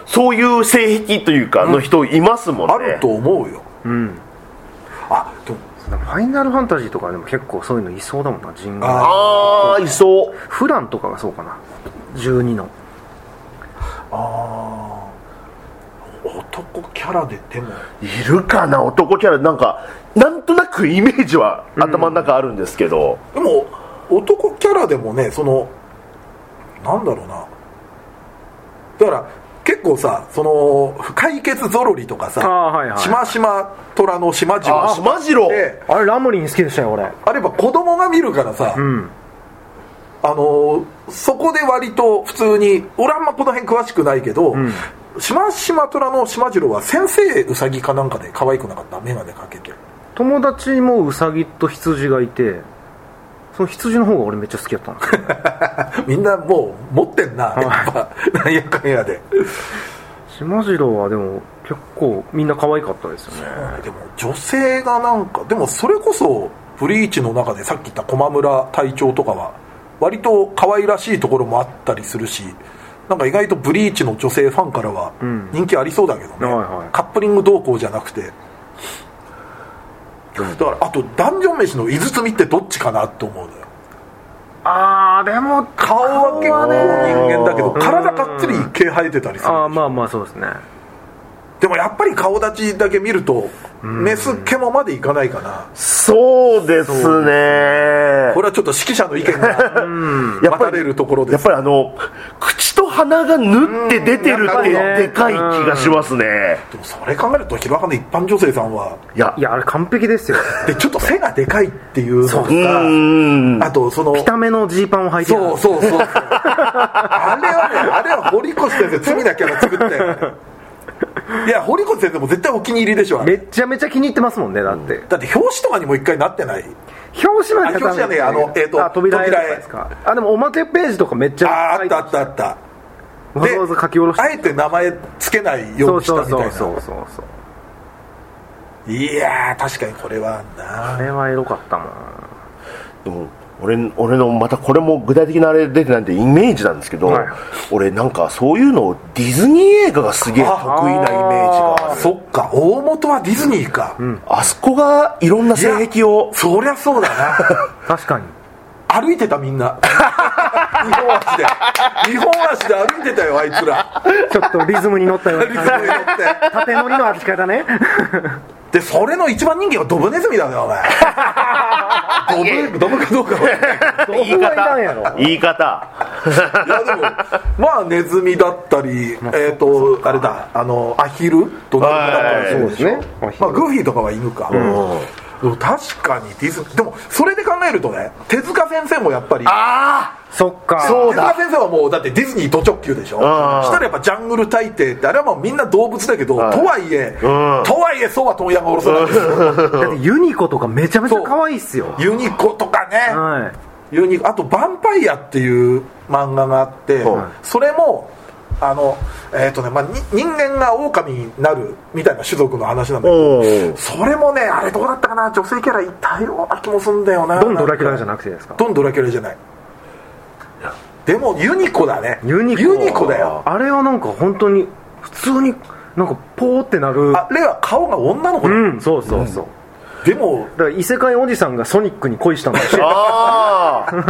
そういう性癖というかの人いますもんね、 あると思うよ。 うん、 あでもファイナルファンタジーとかでも結構そういうのいそうだもんな、人外。 ああいそう。 フランとかがそうかな、じゅうにの。 ああ男キャラででもいるかな、男キャラ。なんかなんとなくイメージは頭の中あるんですけど、 うん、でも男キャラでもね、そのなんだろうな、だから結構さ、その解決ゾロリとかさ、 はいはい、 しましま虎のしまじろう、 しまじろう、 あれラムリン好きでしたよ俺。 あれば子供が見るからさ、 うん、 あのそこで割と普通に、俺あんまこの辺詳しくないけど、うん、しましま虎のしまじろうは先生ウサギかなんかで可愛くなかった？眼鏡かけて。 友達もウサギと羊がいて、その羊の方が俺めっちゃ好きだったんですよみんなもう持ってんな、やっぱなんやかんやで。 しまじろうはでも結構みんな可愛かったですよね。 でも女性がなんか、でもそれこそブリーチの中でさっき言った駒村隊長とかは割と可愛らしいところもあったりするし、なんか意外とブリーチの女性ファンからは人気ありそうだけどね、うんはいはい、カップリング動向じゃなくて。だからあとダンジョン飯の井筒美ってどっちかなって思うのよ。 あーでも顔は結構人間だけど体がっつり毛生えてたりする。 あーまあまあそうですね。 でもやっぱり顔立ちだけ見るとメス獣までいかないかな。 そうですね。 これはちょっと指揮者の意見が待たれるところです。 やっぱりあの口と鼻が縫って出てるってでかい気がしますね。 でもそれ考えるとヒロアカの一般女性さんはいやいやあれ完璧ですよ。 でちょっと背がでかいっていうのとか、あとそのピタめのジーパンを履いてる。 そうそうそうあれはね、あれは堀越先生罪なキャラ作ったよねいや堀越先生も絶対お気に入りでしょ。 めちゃめちゃ気に入ってますもんね。だって、 うん、だって表紙とかにも一回なってない？ 表紙まで表紙じゃねえ、あの、えーと、 あ扉絵ですか。あでもおまけページとかめっちゃああったあったあった。 わざわざ書き下ろしてあえて名前つけないようにしたみたいな。 そうそうそうそうそう。 いやー確かにこれはな、 あれはエロかったもん。 でも俺, 俺のまたこれも具体的なあれ出てないんでイメージなんですけど、はい、俺なんかそういうのをディズニー映画がすげえ得意なイメージがある。 そっか、大元はディズニーか、 うん、あそこがいろんな性癖を。 そりゃそうだな確かに歩いてたみんな日本足で日本足で歩いてたよあいつら。 ちょっとリズムに乗ったようなリズムに乗って縦乗りの歩き方ねでそれの一番人気はドブネズミだねお前ドブドブかどうか言い方言い方いやでもまあネズミだったり、えーとあれだ、あのアヒルとかだったりするでしょ。まあグーフィーとかは犬か、うん、でも確かにディズニーでもそれで考えるとね、手塚先生もやっぱり、 ああそっか、 そうだ、手塚先生はもうだってディズニード直球でしょ。したらやっぱジャングル大帝ってあれはもうみんな動物だけど、とはいえ、うん、とはいえそうは問屋がおろさないですよだってユニコとかめちゃめちゃ可愛いっすよ。 ユニコとかね、はい、ユニコ、あとヴァンパイアっていう漫画があって、はい、それもあのえーとねまあ、人間が狼になるみたいな種族の話なんだけど、それもねあれどうだったかな、女性キャラいたような気もするんだよな。 ドンドラキュラじゃなくてですか。 ドンドラキュラじゃない、でもユニコだね。 ユニコ、 ユニコだよ。 あれはなんか本当に普通になんかポーってなる。 あれは顔が女の子だ、 うん、そうそうそう、 うん、でもだから異世界おじさんがソニックに恋したんだしああ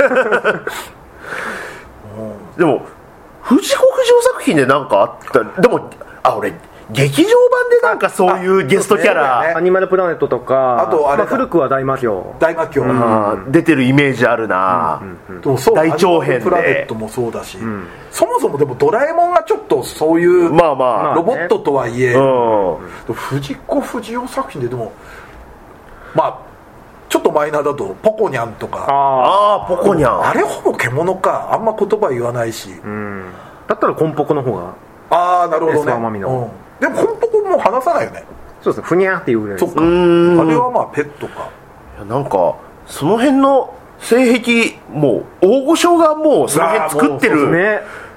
でも藤子不二雄作品でなんかあった。でもあ俺劇場版でなんかそういうゲストキャラ、 ね、アニマルプラネットとか、 あとあれ、 まあ、古くは大魔教大魔教、 うん、出てるイメージあるな、うんうんうん、大長編でアニマルプラネットもそうだし、うん、そもそもでもドラえもんがちょっとそういうまあまあロボットとはいえ、 まあね、藤子不二雄作品ででもまあちょっとマイナーだとポコニャンとか、 ああポコニャン、 あれほぼ獣か、あんま言葉言わないし、うん、 だったらコンポコの方が、 ああなるほどね、 の、うん、 でもコンポコも話さないよね。 そうですね、ふにゃーっていうぐらいです。 そっか、あれはまあペットか。 いやなんかその辺の性癖もう大御所がもうその辺作ってる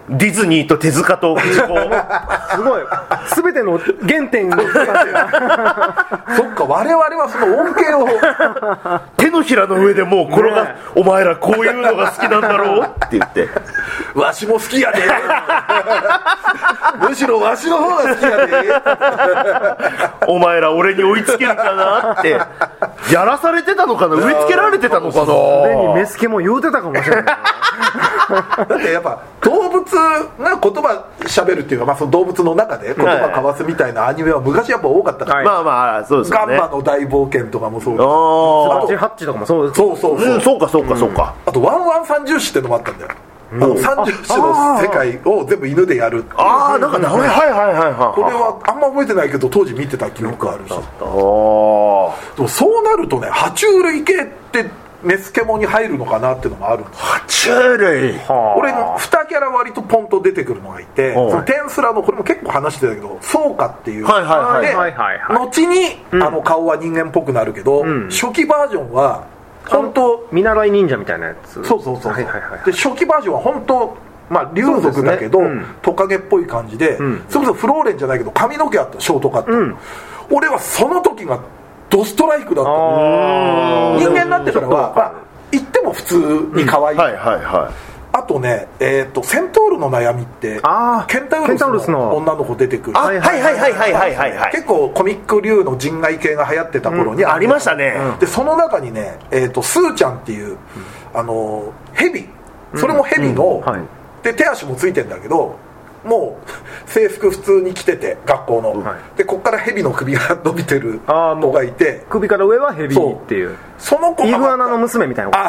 ディズニーと手塚と藤子すごい全ての原点の人たちがそっか、我々はその恩恵を手のひらの上でもう転が、ね、お前らこういうのが好きなんだろうって言ってわしも好きやでむしろわしの方が好きやでお前ら俺に追いつけるかなってやらされてたのかな、植え付けられてたのかな、 すでにメスケも言うてたかもしれないだってやっぱ動物が言葉喋るっていうか、まあ、その動物の中で言葉交わすみたいなアニメは昔やっぱ多かったから、 はい、まあまあそうですよね。 ガンマの大冒険とかもそうです。 ああ、ハッチとかもそうです。 そうそうそう、 うん、そうかそうかそうか、 うん、あとワンワン三十種ってのもあったんだよ。あの三十種の世界を全部犬でやる。 ああ、なんか名前、はいはいはいはい。 これはあんま覚えてないけど当時見てた記憶あるし。ああ、でもそうなるとね、爬虫類系ってメスケモに入るのかなっていうのもあるんです。 爬虫類、 俺のにキャラ割とポンと出てくるのがいて、そのテンスラのこれも結構話してたけど、ソーカっていう、 はいはいはいで後に、うん、あの顔は人間っぽくなるけど、うん、初期バージョンは本当見習い忍者みたいなやつ。 そうそうそうそう、 はいはいはい、 で初期バージョンは本当まあ竜族だけど、ね、うん、トカゲっぽい感じで、うん、それこそフローレンじゃないけど髪の毛あったショートカット、うん、俺はその時がドストライクだったの。人間になってからは、まあ、言っても普通に可愛い、うん、はいはいはい。あとね、えー、とセントールの悩みってケンタウロスの女の子出てくる。 はいはいはいはいはいはいはい、はい、 結構コミック流の人外系が流行ってた頃に、うん、 ありましたね。 でその中にね、えー、とスーちゃんっていう、うん、あのヘビ、それもヘビの、うんうん、はい、で手足もついてんだけど、もう制服普通に着てて学校の、はい、でこっからヘビの首が伸びてる子がいて、 首から上はヘビっていう、 その子がイグアナの娘みたいな子。 あ,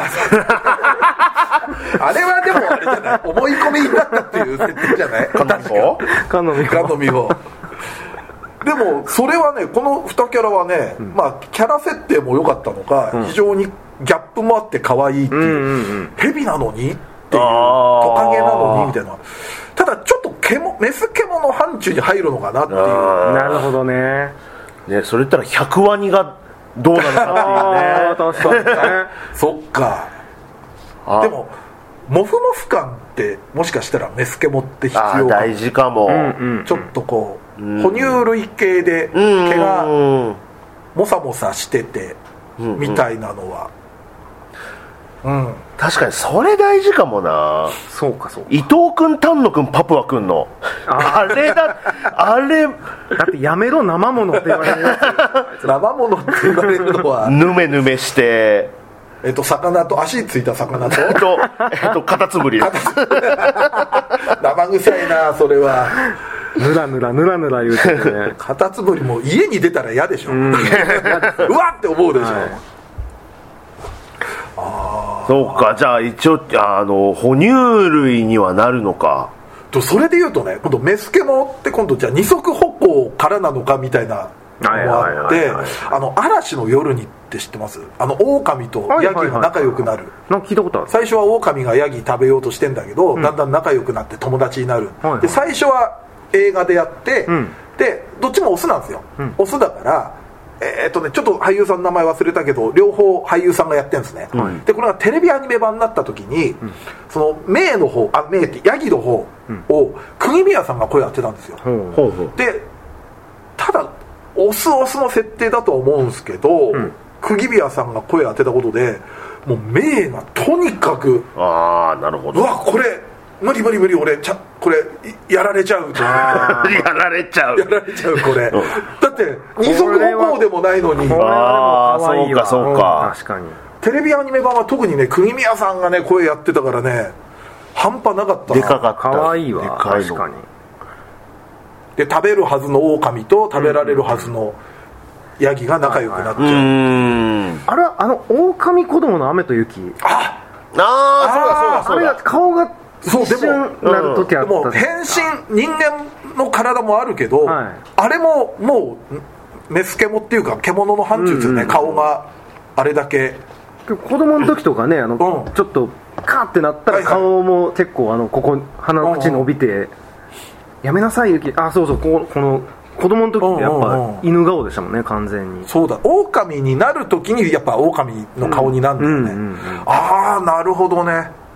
あれはでもあれじゃない、思い込みになったっていう設定じゃない。 菅野美穂菅野美穂でもそれはね、このにキャラはね、うん、まあキャラ設定も良かったのか、うん、非常にギャップもあって可愛いっていう、うんうんうん、ヘビなのにっていう、トカゲなのにみたいな。ただちょっとケモメスケモの範疇に入るのかなっていう。 なるほどね。 ね、それ言ったらひゃくワニがどうなのかっていうね。 確かにねそっか。でもモフモフ感ってもしかしたらメスケモって必要かも。 大事かも、うんうん、ちょっとこう、うん、哺乳類系で毛がモサモサしてて、うんうん、みたいなのは、うん、 確かにそれ大事かもな。 そうかそうか。 伊藤君、丹野君、パプア君の あ, あれだあれだってやめろ生物って言われるやつ生物って言われるのはぬめぬめしてえっと魚と足ついた魚とえっと、えっと、カタツムリ生臭いなそれは。 ぬらぬらぬらぬら言うてねカタツムリも家に出たら嫌でしょ、うん、うわって思うでしょ、はい。 あ、そうか。じゃあ一応あの哺乳類にはなるのか。 とそれでいうとね、今度メスケモって今度じゃあ二足歩行からなのかみたいなのがあって、あの嵐の夜にって知ってます？あの狼とヤギが仲良くなる。 なんか聞いたことある。 最初は狼がヤギ食べようとしてんだけど、うん、だんだん仲良くなって友達になる、はいはい、で最初は映画でやって、うん、でどっちもオスなんですよ、うん、オスだからえーっとね、ちょっと俳優さんの名前忘れたけど両方俳優さんがやってるんですね、うん、でこれがテレビアニメ版になった時に、うん、そのメイの方あメイってヤギの方を釘宮さんが声当てたんですよ、うん、でただオスオスの設定だと思うんですけど、うん、釘宮さんが声当てたことでもうメイがとにかくああなるほど、 うわこれ無理無理無理俺ちゃこれやられちゃうとやられちゃうやられちゃうこれ、うん、だって二足歩行でもないのに。 ああそうかそうか、 確かにテレビアニメ版は特にね釘宮さんがね声やってたからね半端なかったな。 でかかった。 かわいいわ。でかいの確かに。 で食べるはずの狼と食べられるはずのヤギが仲良くなっちゃう、うん、 あれはあの狼子供の雨と雪。 あああそうだそうだそうだ。あれが顔がそうでもなる時あった、 うん、でも変身人間の体もあるけど、はい、あれももうメスケモっていうか獣の範疇ですよね、うんうん、顔があれだけ。 子供の時とかねあの、うん、ちょっとカーってなったら顔も結構あのここ鼻の口伸びて、うんうん、やめなさい雪。あそうそうここの子供の時ってやっぱ犬顔でしたもんね完全に。 そうだ狼になる時にやっぱ狼の顔になるんだよね、うんうんうんうん、ああなるほどね。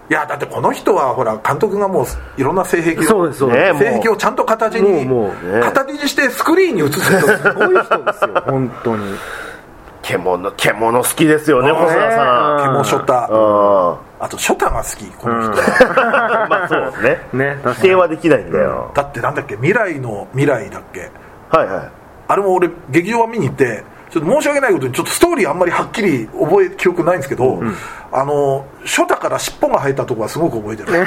いやだってこの人はほら監督がもういろんな性癖そうですそうです、 性癖をちゃんと形にもうもう、ね、 形にしてスクリーンに映す人すごい人ですよ本当に。 獣獣好きですよね細田さん。 獣ショタ、あとショタが好きこの人、うん、 まあそうですねね否定はできないんだよ、 うん、だってなんだっけ未来の未来だっけ、 はいはい、 あれも俺劇場版見に行ってちょっと申し訳ないことにちょっとストーリーあんまりはっきり覚え記憶ないんですけど、うん、あのショタから尻尾が生えたとこはすごく覚えてる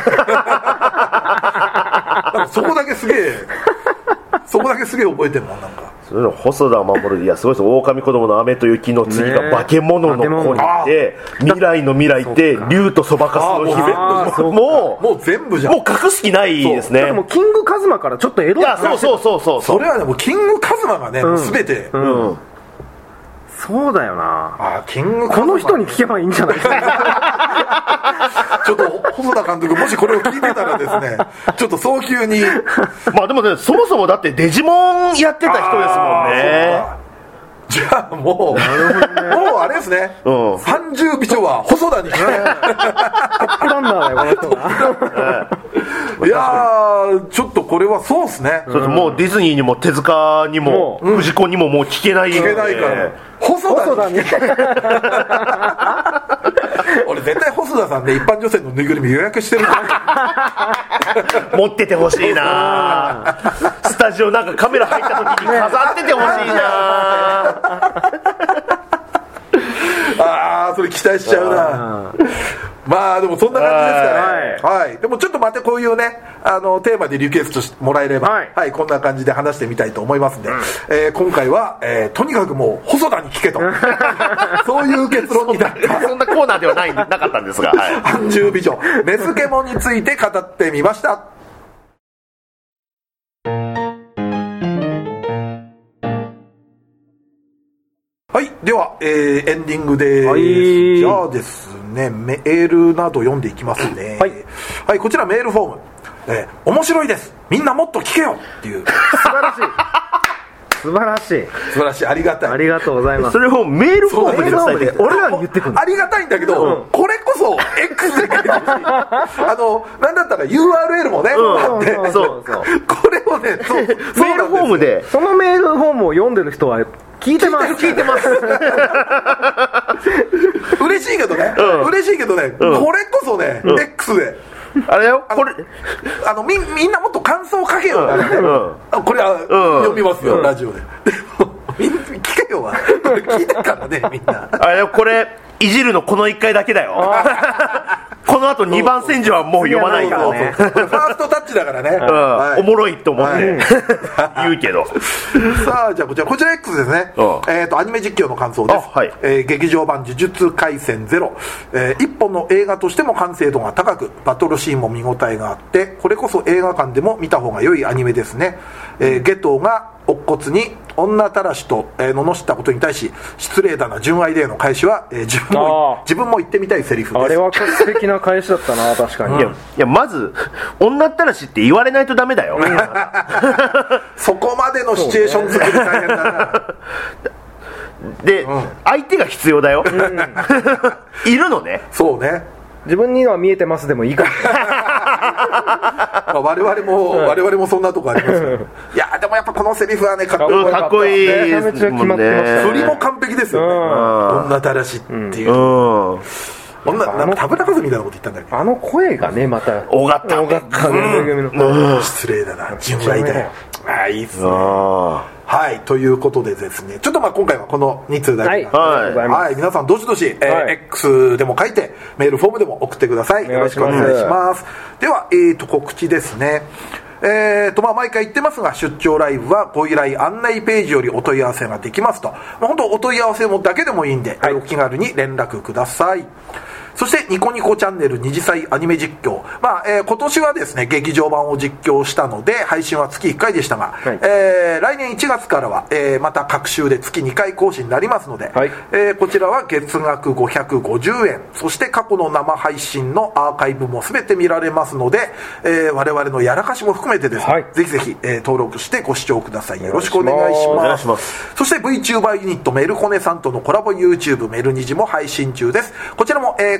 そこだけすげえそこだけすげえ覚えてるもんなんか。 そういうの細田守いやすごいです。狼子供の雨と雪の次が化け物の子にいて、未来の未来って竜とそばかすの日々もうもう全部じゃん。 もう隠す気ないですね。 でもキングカズマからちょっとエロい。 いやそうそうそうそうそれはねもうキングカズマがね、うん、全て、 うんうん、そうだよなあキングカズマこの人に聞けばいいんじゃないですかちょっと細田監督もしこれを聞いてたらですねちょっと早急にまあでもねそもそもだってデジモンやってた人ですもんね。 じゃあもう、ね、もうあれですね、うん、さんじゅう美女は細田にトップランナーだよこの人がいやーちょっとこれはそうですね、 うん、もうディズニーにも手塚にも、うん、藤子にももう聞けない聞けないから、細田に俺絶対細田さんで、ね、一般女性のぬいぐるみ予約してる持っててほしいなスタジオなんかカメラ入った時に飾っててほしいなあーそれ期待しちゃうなまあでもそんな感じですからね、はいはい、でもちょっとまたこういうねあのテーマでリクエストしてもらえれば、はいはい、こんな感じで話してみたいと思いますんで、うんえー、今回は、えー、とにかくもう細田に聞けとそういう結論になってそんなコーナーではないなかったんですが、はい、 さんじゅう美女メスケモンについて語ってみました。はい、では、えー、エンディングです、はい、じゃあですねメールなど読んでいきますね、はいはい、こちらメールフォーム、えー、面白いですみんなもっと聞けよっていう素晴らしい素晴らしい素晴らしいありがたいありがとうございます。 それをメールフォームで伝えて俺らに言ってくるありがたいんだけど、うん、これこそ X で書いてほしいあのなんだったら ユーアールエル もね、うん、あってそうそうそうこれをねそうメールフォームでそのメールフォームを読んでる人は聞いてます聞いてます嬉しいけどね、うん、嬉しいけどね、うん、これこそね、うん、X であれよこれあの み, みんなもっと感想を書けよ、うんうん、これは、うん、読みますよ、うん、ラジオでみんな聞けよはこれ聞いてからねみんなあれよこれいじるのこのいっかいだけだよこの後にばん戦時はもう読まないからねファーストタッチだからね、うんはい、おもろいと思って、はい、言うけどさあじゃあこちらこちら X ですね、うんえー、とアニメ実況の感想です、はいえー、劇場版呪術廻戦ゼロ、えー、一本の映画としても完成度が高くバトルシーンも見応えがあってこれこそ映画館でも見た方が良いアニメですね、えー、ゲトが乙骨に女たらしと、えー、罵ったことに対し失礼だな純愛での返しは、えー、自分も自分も言ってみたいセリフです。 あれは素敵な返しだったな確かに、うん、 いや、いやまず女たらしって言われないとダメだよ、うん、 そこまでのシチュエーション作り大変だなで、うん、相手が必要だよ、うん、いるのねそうね自分には見えてますでもいいかまあ我々も、うん、我々もそんなとこありますよいやでもやっぱこのセリフはねかっこよかった、 かっこいいめちゃめちゃ決まってましたね振りも完璧ですよね、うん、女たらしっていう、うんうん女なんか田村和みたいなこと言ったんだけどあの声がねまたおがったおがったね、 うん、失礼だな純愛だよああいいっすねはいということでですねちょっとまあ今回はこのに通だけなんで、はいはい、皆さんどしどし、えーはい、X でも書いてメールフォームでも送ってくださいよろしくお願いしますでは、えー、と告知ですねえーとまあ、毎回言ってますが出張ライブはご依頼案内ページよりお問い合わせができますと、まあ、本当お問い合わせもだけでもいいんで、はい、お気軽に連絡くださいそしてニコニコチャンネル二次祭アニメ実況、まあえー、今年はですね劇場版を実況したので配信は月いっかいでしたが、はいえー、来年いちがつからは、えー、また各週で月にかい更新になりますので、はいえー、こちらは月額ごひゃくごじゅうえんそして過去の生配信のアーカイブも全て見られますので、えー、我々のやらかしも含めてですね、はい、ぜひぜひ、えー、登録してご視聴くださいよろしくお願いします、お願いしますそして VTuber ユニットメルコネさんとのコラボ YouTube メルニジも配信中ですこちらも、えー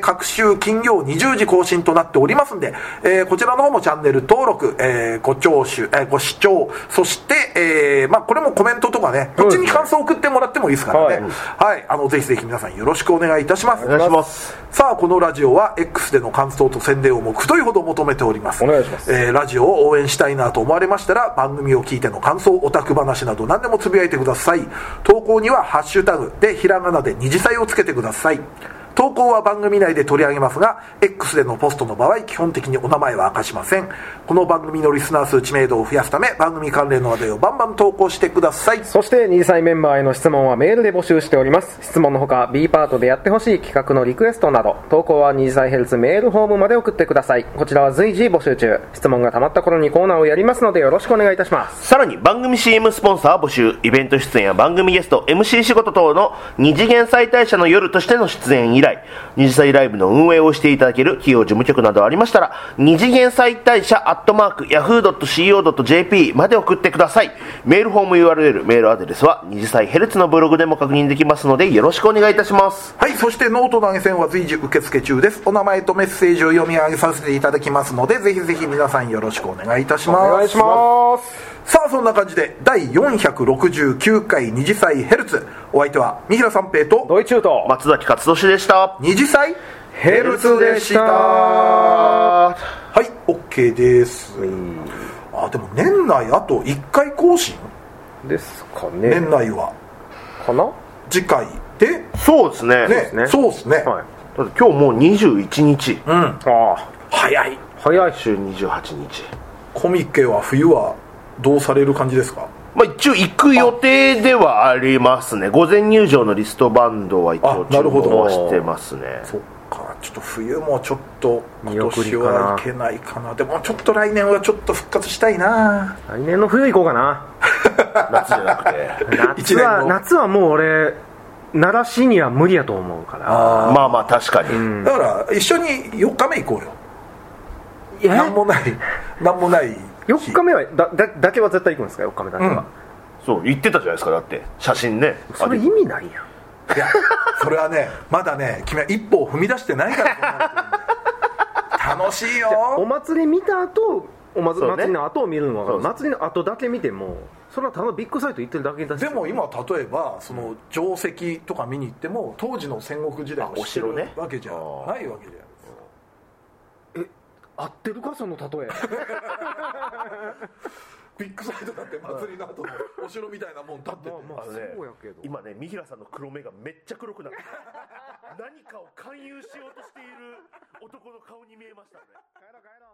各週金曜にじゅうじ更新となっておりますんで、えー、こちらの方もチャンネル登録、えー、ご聴取、えー、ご視聴、そして、えーまあ、これもコメントとかね、こっちに感想を送ってもらってもいいですからね、はい、はい、あのぜひぜひ皆さんよろしくお願いいたします。 お願いします。 さあこのラジオは X での感想と宣伝をもくというほど求めております。 お願いします。 えー、ラジオを応援したいなと思われましたら、番組を聞いての感想、オタク話など何でもつぶやいてください。投稿にはハッシュタグでひらがなで二次祭をつけてください。投稿は番組内で取り上げますが X でのポストの場合基本的にお名前は明かしません。この番組のリスナー数知名度を増やすため番組関連の話題をバンバン投稿してください。 そして二次祭メンバーへの質問はメールで募集しております。質問のほか B パートでやってほしい企画のリクエストなど投稿は二次祭ヘルツメールフォームまで送ってください。こちらは随時募集中。質問がたまった頃にコーナーをやりますのでよろしくお願いいたします。 さらに番組 シーエム スポンサー募集、イベント出演や番組ゲスト エムシー 仕事等の二次元再大社の夜としての出演以来、二次祭ライブの運営をしていただける企業事務局などありましたら、二次元再大社アットマークヤフー ドット シーオー ドット ジェーピー まで送ってください。メールフォーム ユーアールエル、メールアドレスは二次祭ヘルツのブログでも確認できますのでよろしくお願いいたします。 はい、そしてノート投げ銭は随時受付中です。お名前とメッセージを読み上げさせていただきますのでぜひぜひ皆さんよろしくお願いいたします。 お願いします。 さあそんな感じでだいよんひゃくろくじゅうきゅうかい二次祭ヘルツ、お相手は三平三平とドイチューと松崎勝利でした。 二次祭ヘルツでした。 はい、 OK です。あ、でも年内あといっかい更新ですかね。 年内はかな、 次回でそうですね。 ね、そうですね、 はい、 だって今日もうにじゅういちにち、 うん、 ああ早い。 早い。 週にじゅうはちにち。 コミケは冬はどうされる感じですか？ まあ、一応行く予定ではありますね。午前入場のリストバンドは一応注文はしてますね。 そっか、ちょっと冬もちょっと今見送り年かなはいけないかな。でもちょっと来年はちょっと復活したいな。 来年の冬行こうかな。 夏じゃなくて夏は夏はもう俺奈良市には無理やと思うから。 あまあまあ確かに、うん、 だから一緒によっかめ行こうよ。 えなんもないなんもないよっかめは だ, だ, だけは絶対行くんですか？よっかめだけは、うん、 そう言ってたじゃないですか。だって写真ね。 それ意味ないやん。 いやそれはねまだね君は一歩を踏み出してないからと思う楽しいよ。 お祭り見た後お祭りの後を見るのは、 そうそう祭りの後だけ見てもそれはただビッグサイト行ってるだけに出してでも今例えばその定石とか見に行っても当時の戦国時代を知ってるわけじゃないわけじゃん。 え、合ってるかその例えビッグサイトだって祭りの後のお城みたいなもん立ってて、 まあまあそうやけど、 今ね三平さんの黒目がめっちゃ黒くなって何かを勧誘しようとしている男の顔に見えましたね。帰ろう帰ろう。